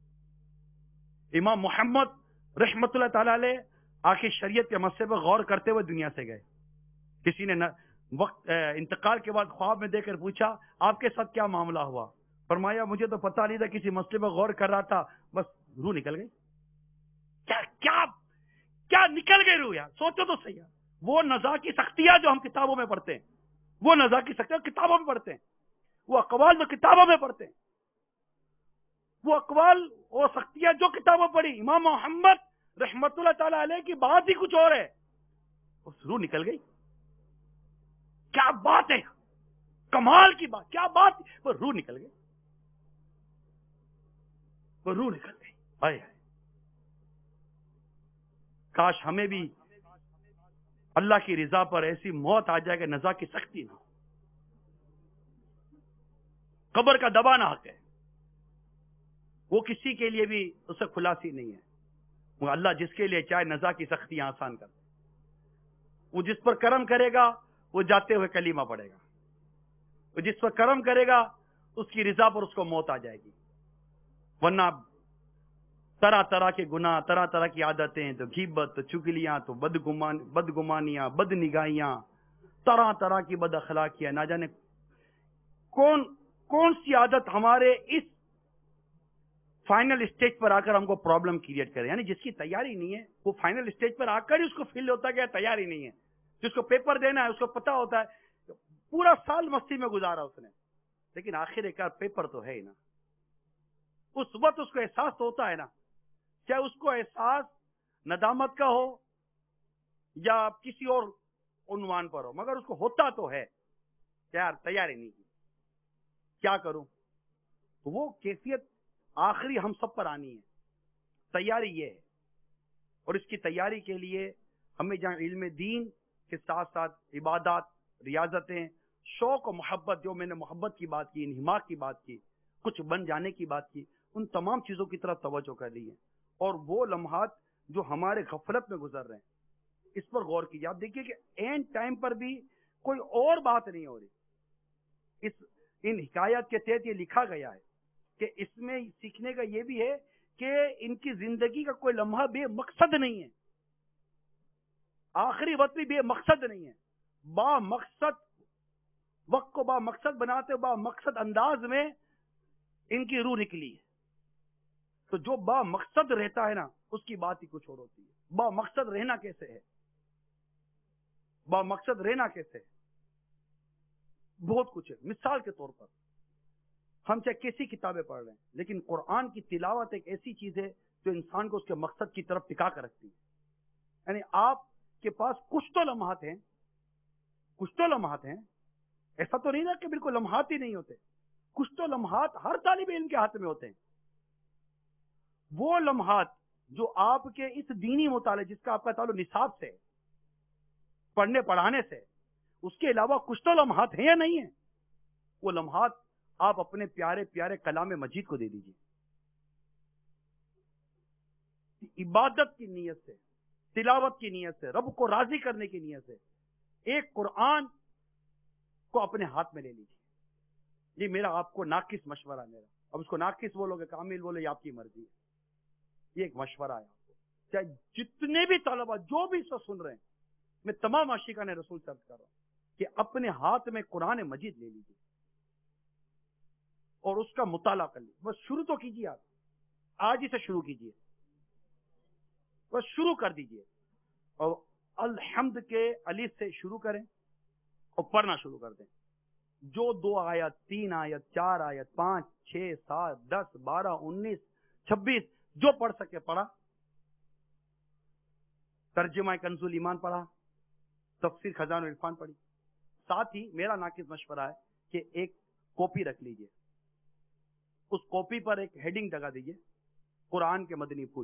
S2: امام محمد رحمۃ اللہ تعالی علیہ آخر شریعت کے مسئلے پر غور کرتے ہوئے دنیا سے گئے. کسی نے وقت انتقال کے بعد خواب میں دیکھ کر پوچھا آپ کے ساتھ کیا معاملہ ہوا؟ فرمایا مجھے تو پتہ نہیں تھا، کسی مسئلے پر غور کر رہا تھا، بس روح نکل گئی. کیا کیا کیا نکل گئی روح یار، سوچو تو صحیح. وہ نزا کی سختیاں جو ہم کتابوں میں پڑھتے ہیں، وہ نزا کی سختیاں کتابوں میں پڑھتے ہیں، وہ اقوال جو کتابوں میں پڑھتے ہیں، وہ اقوال اور سختیاں جو کتابوں پڑھی، امام محمد رحمت اللہ تعالی علیہ کی بات ہی کچھ اور ہے، اس روح نکل گئی. کیا بات ہے، کمال کی بات، کیا بات، وہ روح نکل گئی، وہ روح نکل گئی. ہائے ہائے، کاش ہمیں بھی اللہ کی رضا پر ایسی موت آ جائے کہ نزا کی سختی نہ ہو، قبر کا دبانا حق ہے، وہ کسی کے لیے بھی اسے خلاصی نہیں ہے. وہ اللہ جس کے لیے چاہے نزا کی سختیاں آسان کر دے. وہ جس پر کرم کرے گا وہ جاتے ہوئے کلمہ پڑھے گا، وہ جس پر کرم کرے گا اس کی رضا پر اس کو موت آ جائے گی. ورنہ طرح طرح کے گناہ، طرح طرح کی عادتیں، تو غیبت، تو چگلیاں، تو بدگمانیاں، بد نگاہیاں، طرح طرح کی بد اخلاقیاں، نہ جانے کون سی عادت ہمارے اس فائنل اسٹیج پر آ کر ہم کو پرابلم کریٹ کرے. یعنی جس کی تیاری نہیں ہے وہ فائنل اسٹیج پر آ کر ہی اس کو فیل ہوتا ہے کہ تیاری نہیں ہے. جس کو پیپر دینا ہے اس کو پتا ہوتا ہے پورا سال مستی میں گزارا اس نے، لیکن آخر کار پیپر تو ہے ہی نا. اس وقت اس کو احساس تو ہوتا ہے نا، چاہے اس کو احساس ندامت کا ہو یا کسی اور عنوان پر ہو، مگر اس کو ہوتا تو ہے کہ یار تیاری نہیں کی، کیا کروں. تو وہ کیفیت آخری ہم سب پر آنی ہے. تیاری یہ ہے، اور اس کی تیاری کے لیے ہمیں جہاں علم دین کے ساتھ ساتھ عبادات، ریاضتیں، شوق و محبت، جو میں نے محبت کی بات کی، انہماک کی بات کی، کچھ بن جانے کی بات کی، ان تمام چیزوں کی طرف توجہ کر لی ہے. اور وہ لمحات جو ہمارے غفلت میں گزر رہے ہیں، اس پر غور کیجیے. آپ دیکھیے کہ اینڈ ٹائم پر بھی کوئی اور بات نہیں ہو رہی. ان حکایات کے تحت یہ لکھا گیا ہے کہ اس میں سیکھنے کا یہ بھی ہے کہ ان کی زندگی کا کوئی لمحہ بے مقصد نہیں ہے، آخری وقت بھی بے مقصد نہیں ہے. با مقصد وقت کو با مقصد بناتے، با مقصد انداز میں ان کی روح نکلی ہے. تو جو با مقصد رہتا ہے نا، اس کی بات ہی کچھ اور ہوتی ہے. با مقصد رہنا کیسے ہے؟ با مقصد رہنا کیسے ہے؟ بہت کچھ ہے. مثال کے طور پر ہم چاہے کیسی کتابیں پڑھ رہے ہیں، لیکن قرآن کی تلاوت ایک ایسی چیز ہے جو انسان کو اس کے مقصد کی طرف ٹکا کر رکھتی ہے. یعنی آپ کے پاس کچھ تو لمحات ہیں، ایسا تو نہیں نا کہ بالکل لمحات ہی نہیں ہوتے. کچھ تو لمحات ہر طالب علم کے ہاتھ میں ہوتے ہیں. وہ لمحات جو آپ کے اس دینی مطالعے، جس کا آپ کا تعلق نصاب سے، پڑھنے پڑھانے سے، اس کے علاوہ کچھ تو لمحات ہیں یا نہیں ہیں؟ وہ لمحات آپ اپنے پیارے پیارے کلام مجید کو دے دیجیے. عبادت کی نیت سے، تلاوت کی نیت سے، رب کو راضی کرنے کی نیت سے ایک قرآن کو اپنے ہاتھ میں لے لیجیے. یہ میرا آپ کو ناقص مشورہ ہے. اب اس کو ناقص بولو گے، کامل بولو، یہ آپ کی مرضی ہے. یہ ایک مشورہ ہے آپ کو. چاہے جتنے بھی طلبہ جو بھی اس کو سن رہے ہیں، میں تمام عاشقان رسول سے عرض کر رہا ہوں کہ اپنے ہاتھ میں قرآن مجید لے لیجیے اور اس کا مطالعہ کر لیجیے. بس شروع تو کیجیے، آپ آج ہی سے شروع کیجیے، بس شروع کر دیجیے. اور الحمد کے الف سے شروع کریں اور پڑھنا شروع کر دیں. جو 2 آیت، 3 آیت، 4 آیت، 5، 6، 7، 10، 12، 19، 26 جو پڑھ سکے پڑھا. ترجمہ کنز الایمان پڑھا، تفسیر خزائن العرفان پڑھی. ساتھ ہی میرا ناقص مشورہ ہے کہ ایک کاپی رکھ لیجئے، اس کاپی پر ایک ہیڈنگ لگا دیجئے، قرآن کے مدنی پھول.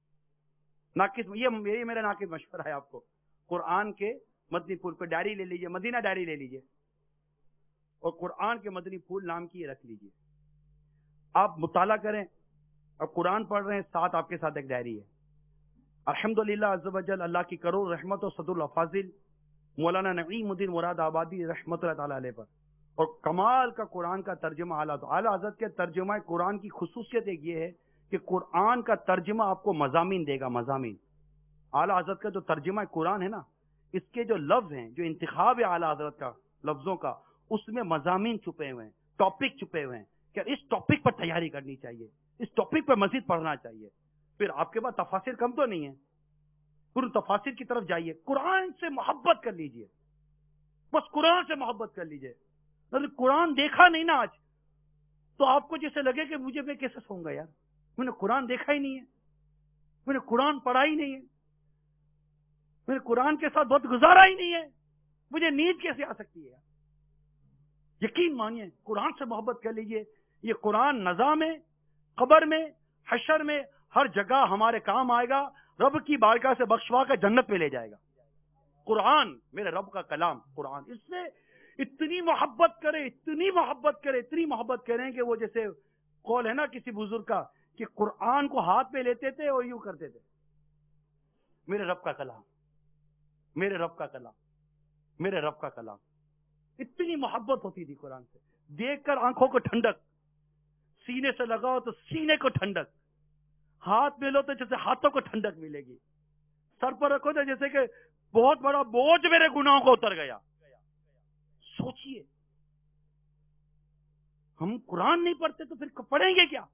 S2: یہ میرا ناقص مشورہ ہے آپ کو. قرآن کے مدنی پھول پہ ڈائری لے لیجئے، مدینہ ڈائری لے لیجئے اور قرآن کے مدنی پھول نام کی رکھ لیجئے. آپ مطالعہ کریں اور قرآن پڑھ رہے ہیں، ساتھ آپ کے ساتھ ایک ڈائری ہے. الحمدللہ عز و جل، اللہ کی کروڑ رحمت و صدر الافاضل مولانا نعیم الدین مراد آبادی رحمت اللہ تعالی علیہ پر. اور کمال کا قرآن کا ترجمہ اعلیٰ حضرت کے ترجمہ قرآن کی خصوصیت ایک یہ ہے کہ قرآن کا ترجمہ آپ کو مضامین دے گا. مضامین اعلیٰ حضرت کا جو ترجمہ قرآن ہے نا، اس کے جو لفظ ہیں، جو انتخاب ہے اعلیٰ حضرت کا لفظوں کا، اس میں مضامین چھپے ہوئے ہیں، ٹاپک چھپے ہوئے ہیں کہ اس ٹاپک پر تیاری کرنی چاہیے، اس ٹاپک پر مزید پڑھنا چاہیے. پھر آپ کے پاس تفاسیر کم تو نہیں ہے، پورے تفاسیر کی طرف جائیے. قرآن سے محبت کر لیجئے، بس قرآن سے محبت کر لیجئے. اگر قرآن دیکھا نہیں نا آج، تو آپ کو جیسے لگے کہ میں کیسے سوں گا یار، میں نے قرآن دیکھا ہی نہیں ہے، میں نے قرآن پڑھا ہی نہیں ہے، میں نے قرآن کے ساتھ وقت گزارا ہی نہیں ہے، مجھے نیند کیسے آ سکتی ہے یار. یقین مانیے، قرآن سے محبت کر لیجئے. یہ قرآن نظام ہے، قبر میں، حشر میں، ہر جگہ ہمارے کام آئے گا. رب کی بارگاہ سے بخشوا کر جنت میں لے جائے گا. قرآن میرے رب کا کلام قرآن. اس سے اتنی محبت کرے، اتنی محبت کرے، اتنی محبت کریں کہ وہ جیسے قول ہے نا کسی بزرگ کا کہ قرآن کو ہاتھ میں لیتے تھے اور یوں کرتے تھے، میرے رب کا کلام، میرے رب کا کلام، میرے رب کا کلام. اتنی محبت ہوتی تھی قرآن سے. دیکھ کر آنکھوں کو ٹھنڈک، سینے سے لگاؤ تو سینے کو ٹھنڈک، ہاتھ میں لو تو جیسے ہاتھوں کو ٹھنڈک ملے گی، سر پر رکھو تو جیسے کہ بہت بڑا بوجھ میرے گناہوں کو اتر گیا. سوچئے، ہم قرآن نہیں پڑھتے تو پھر پڑھیں گے کیا؟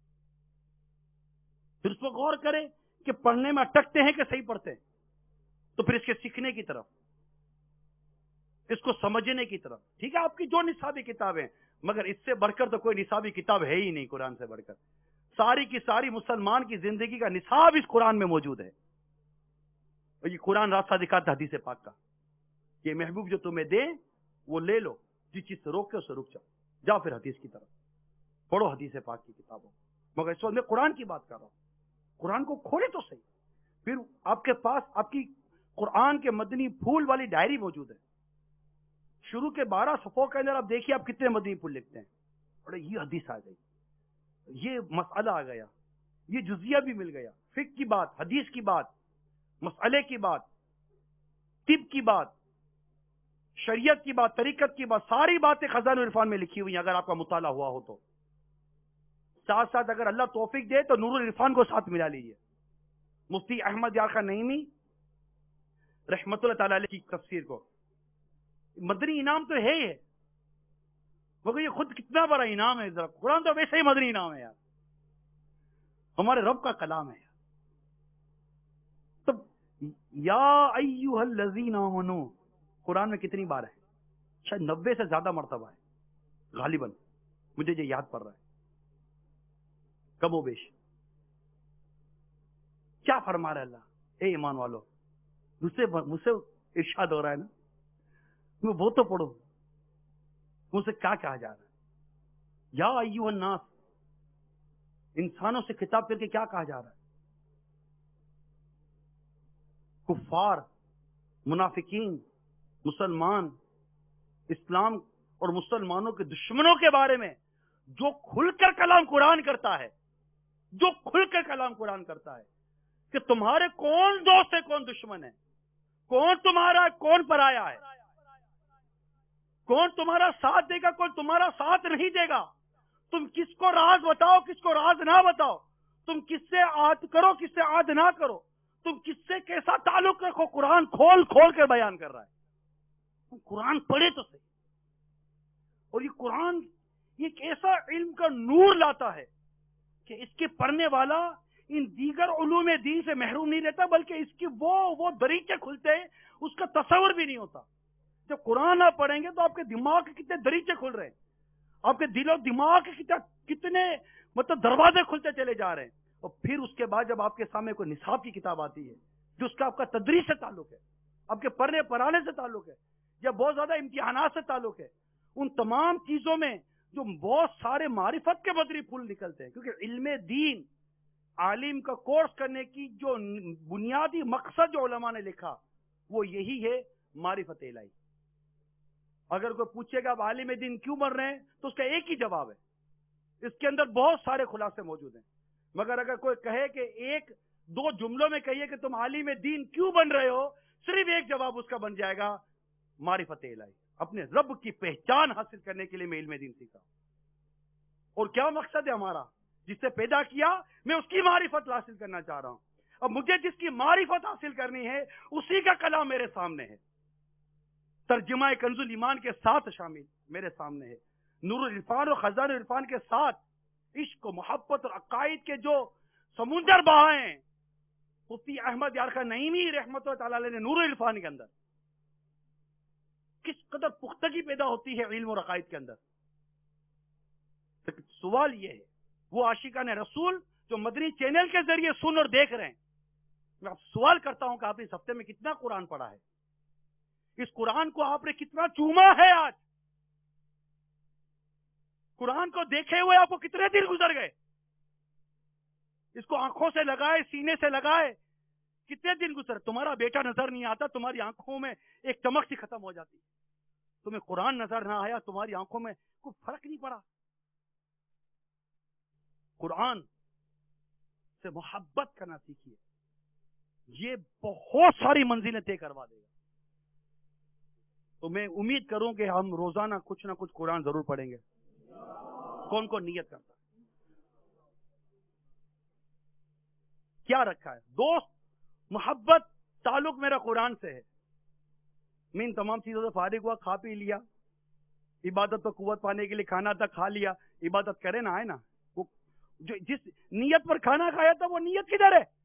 S2: پھر اس پر غور کریں کہ پڑھنے میں اٹکتے ہیں کہ صحیح پڑھتے ہیں، تو پھر اس کے سیکھنے کی طرف، اس کو سمجھنے کی طرف. ٹھیک ہے، آپ کی جو نصابی کتابیں، مگر اس سے بڑھ کر تو کوئی نصابی کتاب ہے ہی نہیں. قرآن سے بڑھ کر ساری کی ساری مسلمان کی زندگی کا نصاب اس قرآن میں موجود ہے. اور یہ قرآن راستہ دکھاتا ہے حدیث پاک کا. یہ محبوب جو تمہیں دے وہ لے لو، جس چیز سے روکے اس سے رک جاؤ. جاؤ پھر حدیث کی طرف، پڑھو حدیث پاک کی کتابوں. مگر اس وقت میں قرآن کی بات کر رہا ہوں. قرآن کو کھولے تو صحیح. پھر آپ کے پاس آپ کی قرآن کے مدنی پھول والی ڈائری موجود ہے. شروع کے 12 صفحوں کے اندر آپ دیکھیے آپ کتنے مدنی پھول لکھتے ہیں. اور یہ حدیث آ گئی, یہ مسئلہ آ گیا, یہ جزیہ بھی مل گیا, فقہ کی بات, حدیث کی بات, مسئلے کی بات, طب کی بات, شریعت کی بات, طریقت کی بات, ساری باتیں خزانہ العرفان میں لکھی ہوئی ہیں اگر آپ کا مطالعہ ہوا ہو تو. ساتھ ساتھ اگر اللہ توفیق دے تو نور العرفان کو ساتھ ملا لیجیے. مفتی احمد یار خان نعیمی رحمت اللہ تعالی علیہ کی تفسیر کو, مدنی انعام تو ہے ہی ہے, مگر یہ خود کتنا بڑا انعام ہے. ذرا قرآن تو ویسے ہی مدنی انعام ہے یار, ہمارے رب کا کلام ہے یار. تب یا ایھا الذین آمنو قرآن میں کتنی بار ہے؟ شاید 90 سے زیادہ مرتبہ ہے غالباً, مجھے یہ یاد پڑ رہا ہے کم و بیش. کیا فرما رہا ہے اللہ؟ اے ایمان والو, مجھ سے ارشاد ہو رہا ہے نا, میں وہ تو پڑھو, مجھ سے کیا کہا جا رہا ہے؟ یا ایھا الناس, انسانوں سے خطاب کر کے کیا کہا جا رہا ہے؟ کفار, منافقین, مسلمان, اسلام اور مسلمانوں کے دشمنوں کے بارے میں جو کھل کر کلام قرآن کرتا ہے, جو کھل کر کلام قرآن کرتا ہے کہ تمہارے کون دوست ہے کون دشمن ہے, کون تمہارا کون پرایا ہے, کون تمہارا ساتھ دے گا کون تمہارا ساتھ نہیں دے گا, تم کس کو راز بتاؤ کس کو راز نہ بتاؤ, تم کس سے عہد کرو کس سے عہد نہ کرو, تم کس سے کیسا تعلق رکھو, قرآن کھول کھول کر بیان کر رہا ہے. قرآن پڑھے تو صحیح. اور یہ قرآن یہ ایک ایسا علم کا نور لاتا ہے کہ اس کے پڑھنے والا ان دیگر علوم دین سے محروم نہیں رہتا, بلکہ اس کی وہ دریچے کھلتے ہیں اس کا تصور بھی نہیں ہوتا. جب قرآن آپ پڑھیں گے تو آپ کے دماغ کے کتنے دریچے کھل رہے ہیں, آپ کے دل و دماغ کے کتنے مطلب دروازے کھلتے چلے جا رہے ہیں. اور پھر اس کے بعد جب آپ کے سامنے کوئی نصاب کی کتاب آتی ہے جو اس کا آپ کا تدریس سے تعلق ہے, آپ کے پڑھنے پڑھانے سے تعلق ہے, یا بہت زیادہ امتحانات سے تعلق ہے, ان تمام چیزوں میں جو بہت سارے معرفت کے مدنی پھول نکلتے ہیں. کیونکہ علم دین عالم کا کورس کرنے کی جو بنیادی مقصد جو علماء نے لکھا وہ یہی ہے معرفت الہی. اگر کوئی پوچھے گا آپ عالم دین کیوں بن رہے ہیں تو اس کا ایک ہی جواب ہے, اس کے اندر بہت سارے خلاصے موجود ہیں. مگر اگر کوئی کہے کہ ایک دو جملوں میں کہیے کہ تم عالم دین کیوں بن رہے ہو, صرف ایک جواب اس کا بن جائے گا معرفت الہی. اپنے رب کی پہچان حاصل کرنے کے لیے میں علم دین سیکھا. اور کیا مقصد ہے ہمارا؟ جس سے پیدا کیا میں اس کی معرفت حاصل کرنا چاہ رہا ہوں. اب مجھے جس کی معرفت حاصل کرنی ہے اسی کا کلام میرے سامنے ہے, ترجمہ کنز الایمان کے ساتھ شامل میرے سامنے ہے, نور العرفان اور خزانہ العرفان کے ساتھ عشق و محبت اور عقائد کے جو سمندر بہائے ہیں. مفتی احمد یار خان نعیمی رحمت اللہ تعالی علیہ نے نور العرفان کے اندر کس قدر پختگی پیدا ہوتی ہے علم اور عقائد کے اندر. سوال یہ ہے, وہ عاشقان رسول جو مدنی چینل کے ذریعے سن اور دیکھ رہے ہیں, میں آپ سوال کرتا ہوں کہ آپ اس ہفتے میں کتنا قرآن پڑھا ہے؟ اس قرآن کو آپ نے کتنا چوما ہے؟ آج قرآن کو دیکھے ہوئے آپ کو کتنے دن گزر گئے؟ اس کو آنکھوں سے لگائے, سینے سے لگائے, کتنے دن گزر؟ تمہارا بیٹا نظر نہیں آتا, تمہاری آنکھوں میں ایک چمک سی ختم ہو جاتی. تمہیں قرآن نظر نہ آیا, تمہاری آنکھوں میں کوئی فرق نہیں پڑا. قرآن سے محبت کرنا سیکھیے, یہ بہت ساری منزلیں طے کروا دے گا. تو میں امید کروں کہ ہم روزانہ کچھ نہ کچھ قرآن ضرور پڑھیں گے. کون کون نیت کرتا ہے؟ کیا رکھا ہے؟ دوست, محبت, تعلق میرا قرآن سے ہے. میں ان تمام چیزوں سے فارغ ہوا, کھا پی لیا, عبادت تو قوت پانے کے لیے کھانا تھا کھا لیا, عبادت کرے نا, آئے نا. وہ جو جس نیت پر کھانا کھایا تھا وہ نیت کدھر ہے؟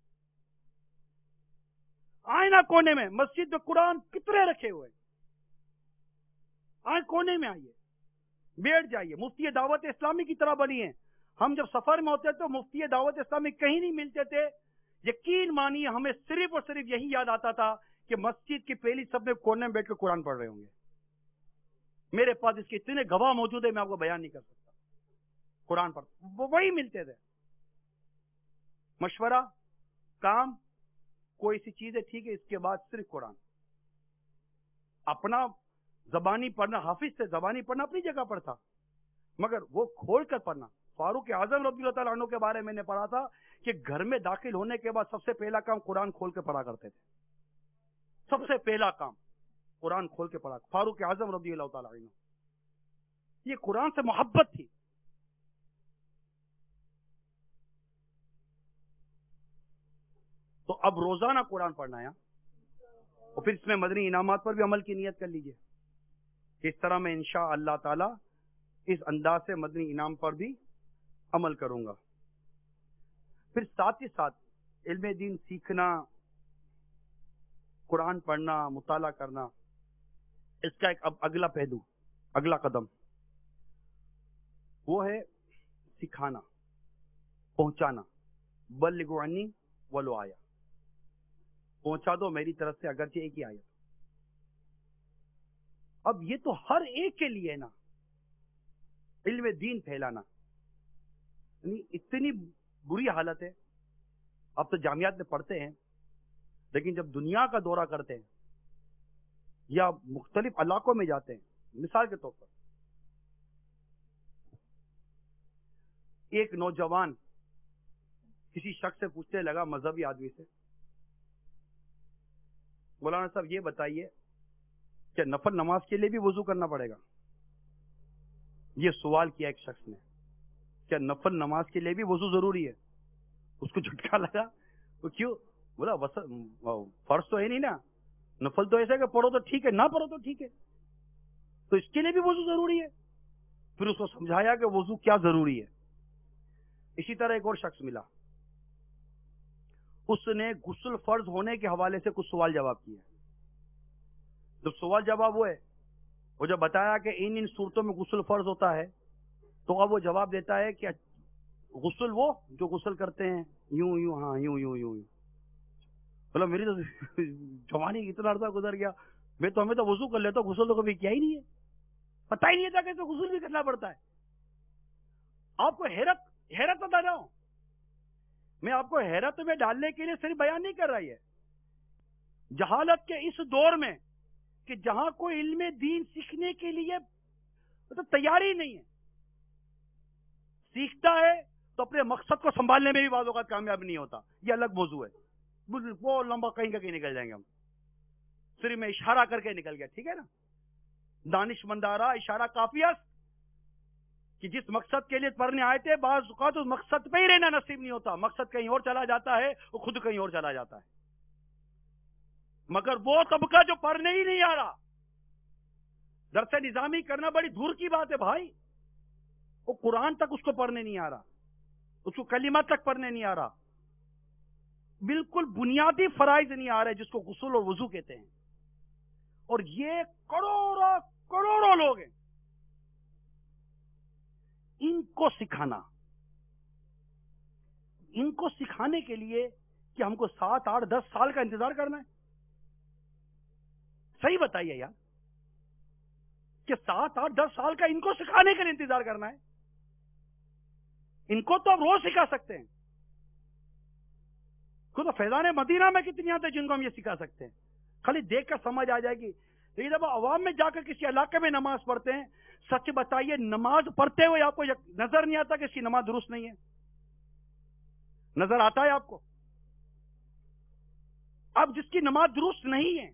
S2: آئے نا کونے میں مسجد میں قرآن کتنے رکھے ہوئے, آئے کونے میں آئیے, بیٹھ جائیے. مفتی دعوت اسلامی کی طرح بنی ہے. ہم جب سفر میں ہوتے تو مفتی دعوت اسلامی کہیں نہیں ملتے تھے. یقین مانیے ہمیں صرف اور صرف یہی یاد آتا تھا کہ مسجد کی پہلی سب میں کونے میں بیٹھ کے قرآن پڑھ رہے ہوں گے. میرے پاس اس کے اتنے گواہ موجود ہے, میں آپ کو بیان نہیں کر سکتا. قرآن پڑھ وہی ملتے تھے. مشورہ, کام, کوئی سی چیز ہے ٹھیک ہے, اس کے بعد صرف قرآن. اپنا زبانی پڑھنا، حافظ سے زبانی پڑھنا اپنی جگہ پر تھا، مگر وہ کھول کر پڑھنا. فاروق اعظم رضی اللہ تعالیٰ عنہ کے بارے میں نے پڑھا تھا کہ گھر میں داخل ہونے کے بعد سب سے پہلا کام قرآن کھول کے پڑھا کرتے تھے. سب سے پہلا کام قرآن کھول کے پڑھا. فاروق اعظم رضی اللہ تعالیٰ عنہ، یہ قرآن سے محبت تھی. تو اب روزانہ قرآن پڑھنا ہے، اور پھر اس میں مدنی انعامات پر بھی عمل کی نیت کر لیجئے. اس طرح میں انشاء اللہ تعالی اس انداز سے مدنی انعام پر بھی عمل کروں گا. پھر ساتھ ہی ساتھ علم دین سیکھنا، قرآن پڑھنا، مطالعہ کرنا، اس کا ایک اب اگلا پہلو، اگلا قدم وہ ہے سکھانا، پہنچانا. بلغوا عنی ولو آیا، پہنچا دو میری طرف سے اگرچہ ایک ہی آیت. اب یہ تو ہر ایک کے لیے نا، علم دین پھیلانا. یعنی اتنی بری حالت ہے. اب تو جامعات میں پڑھتے ہیں، لیکن جب دنیا کا دورہ کرتے ہیں یا مختلف علاقوں میں جاتے ہیں، مثال کے طور پر ایک نوجوان کسی شخص سے پوچھنے لگا، مذہبی آدمی سے، مولانا صاحب یہ بتائیے کہ نفل نماز کے لیے بھی وضو کرنا پڑے گا؟ یہ سوال کیا ایک شخص نے، کیا نفل نماز کے لیے بھی وضو ضروری ہے؟ اس کو جھٹکا لگا. وہ کیوں؟ بولا فرض تو ہے نہیں نا، نفل تو ایسا کہ پڑھو تو ٹھیک ہے، نہ پڑھو تو ٹھیک ہے، تو اس کے لیے بھی وضو ضروری ہے. پھر اس کو سمجھایا کہ وضو کیا ضروری ہے. اسی طرح ایک اور شخص ملا، اس نے غسل فرض ہونے کے حوالے سے کچھ سوال جواب کیے. جب سوال جواب ہوئے، وہ جب بتایا کہ ان صورتوں میں غسل فرض ہوتا ہے، تو اب وہ جواب دیتا ہے کہ غسل وہ جو غسل کرتے ہیں یوں یوں، ہاں یوں یوں یوں یوں. مطلب میری تو جوانی اتنا عرصہ گزر گیا، ہمیں تو وضو کر لیتا، غسل تو کبھی کیا ہی نہیں ہے، پتہ ہی نہیں تھا کہ غسل بھی کرنا پڑتا ہے. آپ کو حیرت بتا رہا ہوں میں، آپ کو حیرت میں ڈالنے کے لیے صرف بیان نہیں کر رہا ہے. جہالت کے اس دور میں کہ جہاں کوئی علم دین سیکھنے کے لیے مطلب تیاری نہیں ہے، سیکھتا ہے تو اپنے مقصد کو سنبھالنے میں بھی بعض اوقات کامیاب نہیں ہوتا. یہ الگ موضوع ہے، وہ لمبا کہیں کا کہیں نکل جائیں گے ہم. صرف میں اشارہ کر کے نکل گیا، ٹھیک ہے نا. دانش مندارہ اشارہ کافی ہے کہ جس مقصد کے لیے پڑھنے آئے تھے، بعض اوقات اس مقصد پہ ہی رہنا نصیب نہیں ہوتا، مقصد کہیں اور چلا جاتا ہے، وہ خود کہیں اور چلا جاتا ہے. مگر وہ طبقہ جو پڑھنے ہی نہیں آ رہا، درس نظامی کرنا بڑی دور کی بات ہے بھائی، وہ قرآن تک اس کو پڑھنے نہیں آ رہا، اس کو کلمات تک پڑھنے نہیں آ رہا، بالکل بنیادی فرائض نہیں آ رہے جس کو غسل اور وضو کہتے ہیں. اور یہ کروڑوں لوگ ہیں. ان کو سکھانا، ان کو سکھانے کے لیے کہ ہم کو 7 8 10 سال کا انتظار کرنا ہے؟ صحیح بتائیے یار، کہ 7 8 10 سال کا ان کو سکھانے کے لیے انتظار کرنا ہے؟ ان کو تو ہم روز سکھا سکتے ہیں. خود فیضان مدینہ میں کتنی آتے ہیں جن کو ہم یہ سکھا سکتے ہیں، خالی دیکھ کر سمجھ آ جائے گی. لیکن جب عوام میں جا کر کسی علاقے میں نماز پڑھتے ہیں، سچ بتائیے نماز پڑھتے ہوئے آپ کو نظر نہیں آتا کہ اس کی نماز درست نہیں ہے؟ نظر آتا ہے آپ کو؟ اب جس کی نماز درست نہیں ہے،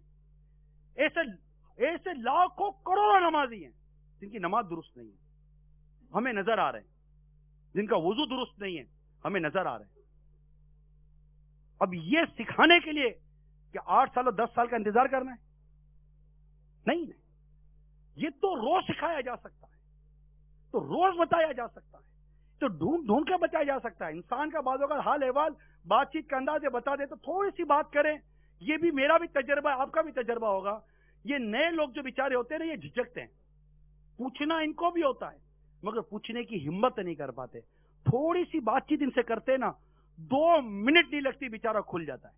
S2: ایسے لاکھوں کروڑوں نمازی ہیں جن کی نماز درست نہیں ہے، ہمیں نظر آ رہے ہیں. جن کا وضو درست نہیں ہے، ہمیں نظر آ رہے ہیں. اب یہ سکھانے کے لیے کہ 8 سال اور 10 سال کا انتظار کرنا ہے؟ نہیں، یہ تو روز سکھایا جا سکتا ہے، تو روز بتایا جا سکتا ہے، تو ڈھونڈ ڈھونڈ کے بتایا جا سکتا ہے. انسان کا بعض اوقات حال احوال بات چیت کا انداز بتا دے تو تھوڑی سی بات کریں. یہ بھی میرا بھی تجربہ ہے، آپ کا بھی تجربہ ہوگا. یہ نئے لوگ جو بیچارے ہوتے ہیں نا، یہ جھجکتے ہیں، پوچھنا ان کو بھی ہوتا ہے مگر پوچھنے کی ہمت نہیں کر پاتے. تھوڑی سی بات چیت ان سے کرتے نا، 2 منٹ نہیں لگتی، بیچارہ کھل جاتا ہے.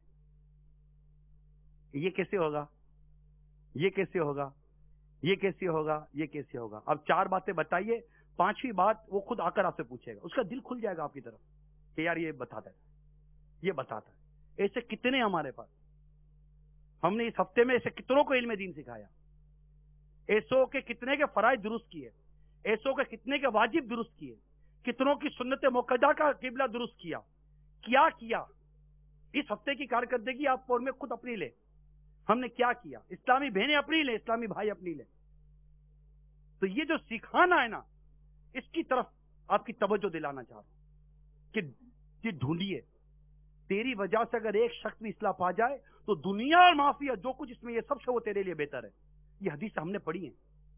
S2: یہ کیسے ہوگا، یہ کیسے ہوگا، یہ کیسے ہوگا، یہ کیسے ہوگا؟ اب 4 باتیں بتائیے، 5ویں بات وہ خود آ کر آپ سے پوچھے گا، اس کا دل کھل جائے گا آپ کی طرف کہ یار یہ بتاتا ہے، یہ بتاتا ہے. ایسے کتنے ہمارے پاس، ہم نے اس ہفتے میں ایسے کتنوں کو علم دین سکھایا. ایسوں کے کتنے کے فرائض درست کیے، ایسوں کے کتنے کے واجب درست کیے، کتنوں کی سنت موقدہ کا قبلہ درست کیا کیا اس ہفتے کی کارکردگی آپ اور میں خود اپنی لیں، ہم نے کیا کیا، اسلامی بہنیں اپنی لیں، اسلامی بھائی اپنی لیں. تو یہ جو سکھانا ہے نا، اس کی طرف آپ کی توجہ دلانا چاہ رہا ہوں کہ یہ ڈھونڈیے. تیری وجہ سے اگر ایک شخص بھی اصلاح پا جائے تو دنیا اور معافیہ جو کچھ اس میں یہ سب سے وہ تیرے لیے بہتر ہے. یہ حدیث ہم نے پڑھی ہے.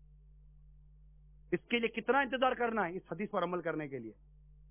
S2: اس کے لیے کتنا انتظار کرنا ہے اس حدیث پر عمل کرنے کے لیے؟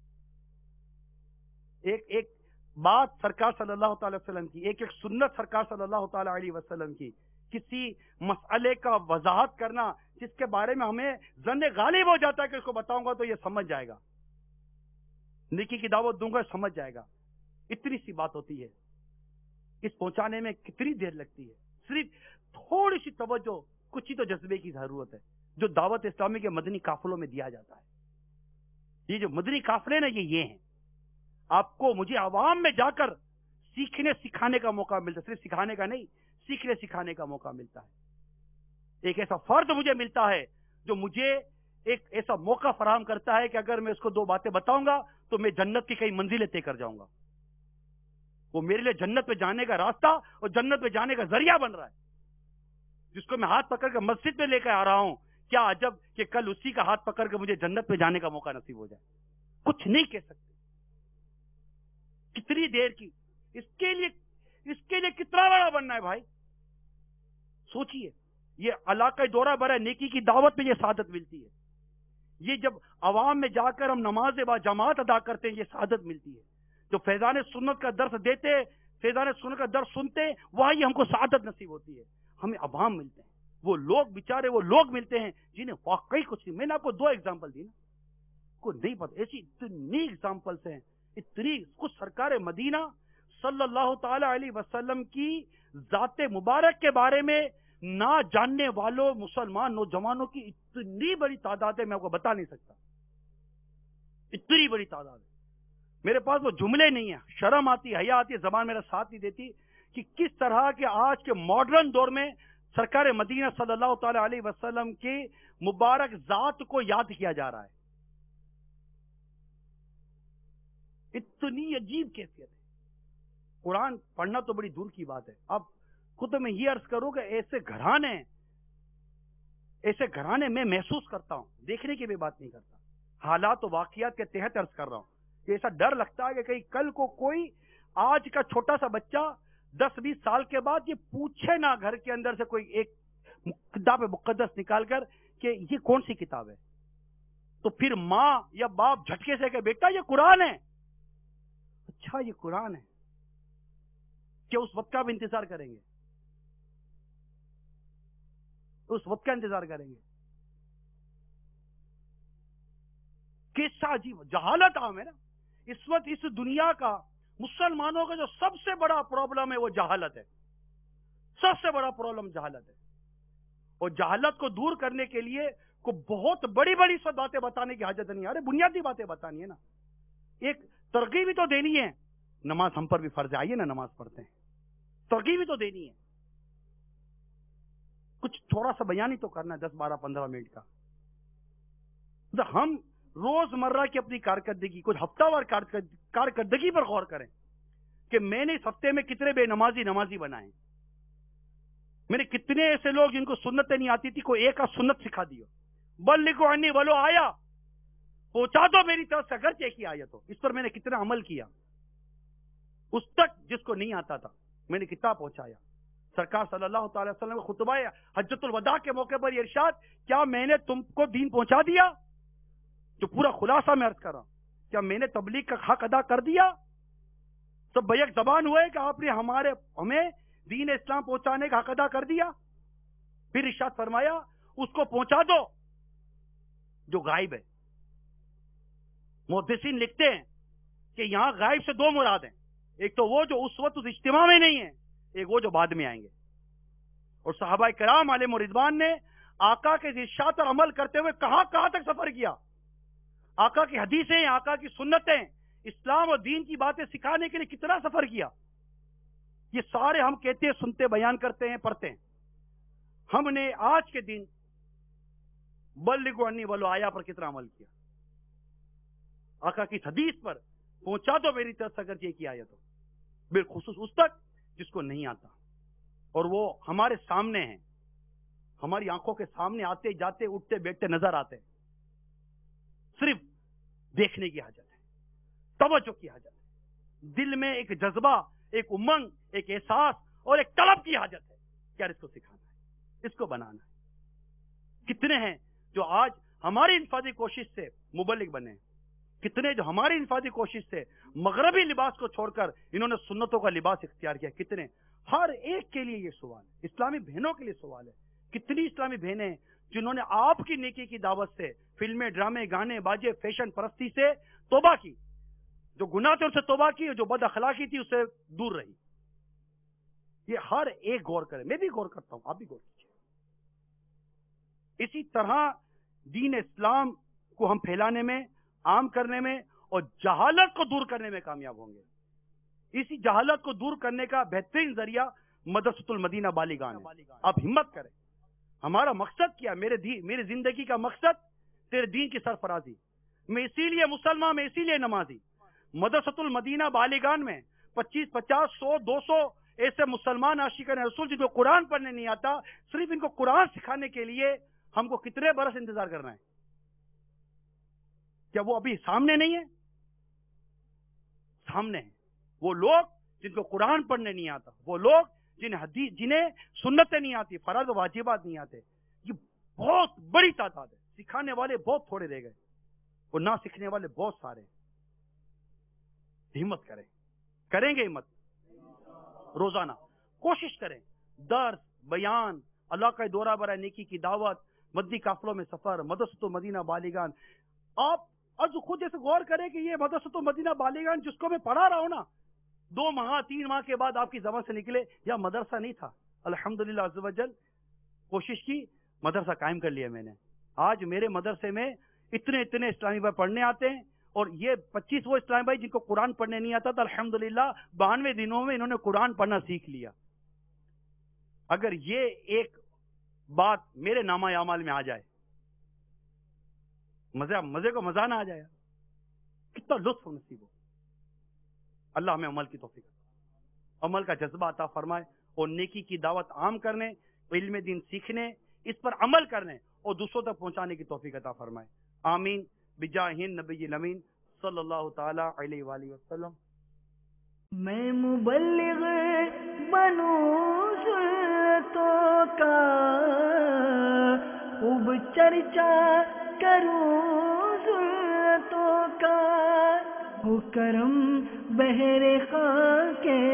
S2: ایک بات سرکار صلی اللہ تعالی وسلم کی، ایک سنت سرکار صلی اللہ تعالی علیہ وسلم کی، کسی مسئلے کا وضاحت کرنا جس کے بارے میں ہمیں ظن غالب ہو جاتا ہے کہ اس کو بتاؤں گا تو یہ سمجھ جائے گا، نیکی کی دعوت دوں گا سمجھ جائے گا. اتنی سی بات ہوتی ہے، اس پہنچانے میں کتنی دیر لگتی ہے. صرف تھوڑی سی توجہ، کچھ ہی تو جذبے کی ضرورت ہے جو دعوت اسلامی کے مدنی قافلوں میں دیا جاتا ہے. یہ جو مدنی قافلے نا یہ ہیں، آپ کو مجھے عوام میں جا کر سیکھنے سکھانے کا موقع ملتا ہے. صرف سکھانے کا نہیں، سیکھنے سکھانے کا موقع ملتا ہے. ایک ایسا فرد مجھے ملتا ہے جو مجھے ایک ایسا موقع فراہم کرتا ہے کہ اگر میں اس کو دو باتیں بتاؤں گا تو میں جنت کی کئی منزلیں طے کر جاؤں گا. وہ میرے لیے جنت پہ جانے کا راستہ اور جنت پہ جانے کا ذریعہ بن رہا ہے. جس کو میں ہاتھ پکڑ کے مسجد میں لے کے آ رہا ہوں، کیا عجب کہ کل اسی کا ہاتھ پکڑ کے مجھے جنت پہ جانے کا موقع نصیب ہو جائے. کچھ نہیں کہہ سکتے. کتنی دیر کی اس کے لیے کتنا بڑا بننا ہے بھائی. سوچئے، یہ علاقہ دورہ برا نیکی کی دعوت میں یہ سعادت ملتی ہے. یہ جب عوام میں جا کر ہم نماز با جماعت ادا کرتے ہیں یہ سعادت ملتی ہے. جو فیضان سنت کا درس دیتے، فیضان سنت کا درس سنتے، وہی ہم کو سعادت نصیب ہوتی ہے. ہمیں عوام ملتے ہیں، وہ لوگ بیچارے وہ لوگ ملتے ہیں جنہیں واقعی کچھ نہیں. میں نے آپ کو 2 ایگزامپل دی نا، کو نہیں پتا، ایسی اتنی ایگزامپلس ہیں، اتنی. کچھ سرکار مدینہ صلی اللہ تعالی علیہ وسلم کی ذات مبارک کے بارے میں نہ جاننے والوں مسلمان نوجوانوں کی اتنی بڑی تعداد ہے، میں آپ کو بتا نہیں سکتا. اتنی بڑی تعداد ہے. میرے پاس وہ جملے نہیں ہیں، شرم آتی، حیا آتی ہے، زبان میرا ساتھ نہیں دیتی کہ کس طرح کے آج کے ماڈرن دور میں سرکار مدینہ صلی اللہ تعالی علیہ وسلم کی مبارک ذات کو یاد کیا جا رہا ہے. اتنی عجیب کیفیت ہے. قرآن پڑھنا تو بڑی دور کی بات ہے. اب خود میں یہ عرض کروں کہ ایسے گھرانے میں محسوس کرتا ہوں، دیکھنے کی بھی بات نہیں کرتا، حالات و واقعات کے تحت عرض کر رہا ہوں کہ ایسا ڈر لگتا ہے کہ کہیں کل کو کوئی آج کا چھوٹا سا بچہ 10-20 سال کے بعد یہ پوچھے نہ گھر کے اندر سے کوئی ایک کتاب مقدس نکال کر کہ یہ کون سی کتاب ہے، تو پھر ماں یا باپ جھٹکے سے کہ بیٹا یہ قرآن ہے. اچھا یہ قرآن ہے، کیا اس وقت کا بھی انتظار کریں گے؟ اس وقت کا انتظار کریں گے؟ کیسا عجیب جہالت عام ہے نا. اس وقت اس دنیا کا مسلمانوں کا جو سب سے بڑا پرابلم ہے وہ جہالت ہے. سب سے بڑا پرابلم جہالت ہے. اور جہالت کو دور کرنے کے لیے کو بہت بڑی بڑی سب باتیں بتانے کی حاجت نہیں. ارے بنیادی باتیں بتانی ہے نا. ایک ترغیب بھی تو دینی ہے. نماز ہم پر بھی فرض ہے، آئیے نا نماز پڑھتے ہیں. ترغیب بھی تو دینی ہے. کچھ تھوڑا سا بیان ہی تو کرنا ہے 10 12 15 منٹ کا. ہم روز مرہ کی اپنی کارکردگی، کچھ ہفتہ وار کارکردگی پر غور کریں کہ میں نے اس ہفتے میں کتنے بے نمازی بنائے. میں نے کتنے ایسے لوگ جن کو سنتیں نہیں آتی تھی کوئی ایک کا سنت سکھا دیو. بلغوا عنی ولو آیا، پہنچا دو میری طرف سے اگرچہ ایک ہی آیت ہو. اس پر میں نے کتنا عمل کیا. اس تک جس کو نہیں آتا تھا میں نے کتاب پہنچایا. سرکار صلی اللہ تعالی وسلم کے خطبہ حجۃ الوداع کے موقع پر یہ ارشاد، کیا میں نے تم کو دین پہنچا دیا؟ جو پورا خلاصہ میں عرض کر رہا ہوں، کیا میں نے تبلیغ کا حق ادا کر دیا؟ سب بیک زبان ہوئے کہ آپ نے ہمیں دین اسلام پہنچانے کا حق ادا کر دیا. پھر ارشاد فرمایا اس کو پہنچا دو جو غائب ہے. محدثین لکھتے ہیں کہ یہاں غائب سے 2 مراد ہیں. ایک تو وہ جو اس وقت اس اجتماع میں نہیں ہے، ایک وہ جو بعد میں آئیں گے. اور صحابہ کرام علیہم رضوان نے آقا کے ارشاد پر عمل کرتے ہوئے کہاں تک سفر کیا. آقا کی حدیثیں، آقا کی سنتیں، اسلام اور دین کی باتیں سکھانے کے لیے کتنا سفر کیا. یہ سارے ہم کہتے ہیں، سنتے، بیان کرتے ہیں، پڑھتے ہیں. ہم نے آج کے دن
S3: बल्लिगु अन्नी वलो आया पर कितना अमल किया, आका की हदीस पर पहुंचा दो मेरी तरफ से अगर ये किया है तो, बिलखुसूस उस तक जिसको नहीं आता, और वो हमारे सामने है, हमारी आंखों के सामने आते जाते उठते बैठते नजर आते हैं। सिर्फ देखने की हाजत है, तवज्जो की हाजत है, दिल में एक जज्बा, एक उमंग, एक एहसास और एक तलब की हाजत है। क्या इसको सिखाना है, इसको बनाना है। कितने हैं जो आज हमारी इंफादी कोशिश से मुबल्लिग बने, कितने जो हमारी इंफादी कोशिश से मगरबी लिबास को छोड़कर इन्होंने सुन्नतों का लिबास इख्तियार किया। कितने, हर एक के लिए ये सवाल है, इस्लामी बहनों के लिए सवाल है। कितनी इस्लामी बहनें जिन्होंने आपकी नेकी की दावत से फिल्में, ड्रामे, गाने, बाजे, फैशन परस्ती से तौबा की, जो गुनाह थे उससे तौबा की, जो बद अखलाकी थी उससे दूर रही। ये हर एक गौर करे, मैं भी गौर करता हूं, आप भी गौर कीजिए। इसी तरह दीन इस्लाम को हम फैलाने में, आम करने में और जहालत को दूर करने में कामयाब होंगे। इसी जहालत को दूर करने का बेहतरीन जरिया मदरसतुल मदीना बालिगान है। आप हिम्मत करें। हमारा मकसद क्या, मेरी जिंदगी का मकसद तेरे दीन की सरफराजी। मैं इसीलिए मुसलमान, मैं इसीलिए नमाजी। मदरसतुल मदीना बालिगान में 25, 50, 100, 200 ऐसे मुसलमान आशिकान रसूल जिनको कुरान पढ़ने नहीं आता, सिर्फ इनको कुरान सिखाने के लिए हमको कितने बरस इंतजार करना है? क्या वो अभी सामने नहीं है? सामने है। वो लोग जिनको कुरान पढ़ने नहीं आता, वो लोग जिन्हें सुन्नतें नहीं आती, फर्ज व वाजिबात नहीं आते, ये बहुत बड़ी तादाद है। सिखाने वाले बहुत थोड़े रह गए और ना सीखने वाले बहुत सारे। हिम्मत करें, करेंगे हिम्मत, रोजाना कोशिश करें, दर्स, बयान, अल्लाह का दौरा बरा नेकी की दावत, मद्दी काफिलों में सफर, मदरसतुल मदीना बालिगान। आप आज खुद ऐसे गौर करें कि ये मदरसतुल मदीना बालिगान जिसको मैं पढ़ा रहा हूं ना, 2 माह 3 माह के बाद आपकी जबान से निकले, या मदरसा नहीं था, अल्हम्दुलिल्लाह अज़्ज़ व जल कोशिश की, मदरसा कायम कर लिया मैंने। आज मेरे मदरसे में इतने इस्लामी भाई पढ़ने आते हैं, और ये 25 वो इस्लामी भाई जिनको कुरान पढ़ने नहीं आता था, अल्हम्दुलिल्लाह 92 दिनों में इन्होंने कुरान पढ़ना सीख लिया। अगर ये एक बात मेरे नामा अमाल में आ जाए, मजे को मजा ना आ जाए, कितना लुत्फ नसीब हो। अल्लाह हमें अमल की तौफीक, अमल का जज्बा अता फरमाए, और नेकी की दावत आम करने, इल्म दीन सीखने, इस पर अमल करने और दूसरों तक पहुंचाने की तौफीक अता फरमाए। आमीन बिजाहिन नबील अमीन सल्लल्लाहु ताला अलैहि वसल्लम।
S1: मैं मुबल्लिग बनूं सुन्नतों का, खूब चर्चा करूं सुन्नतों का, हो करम बहरे खाके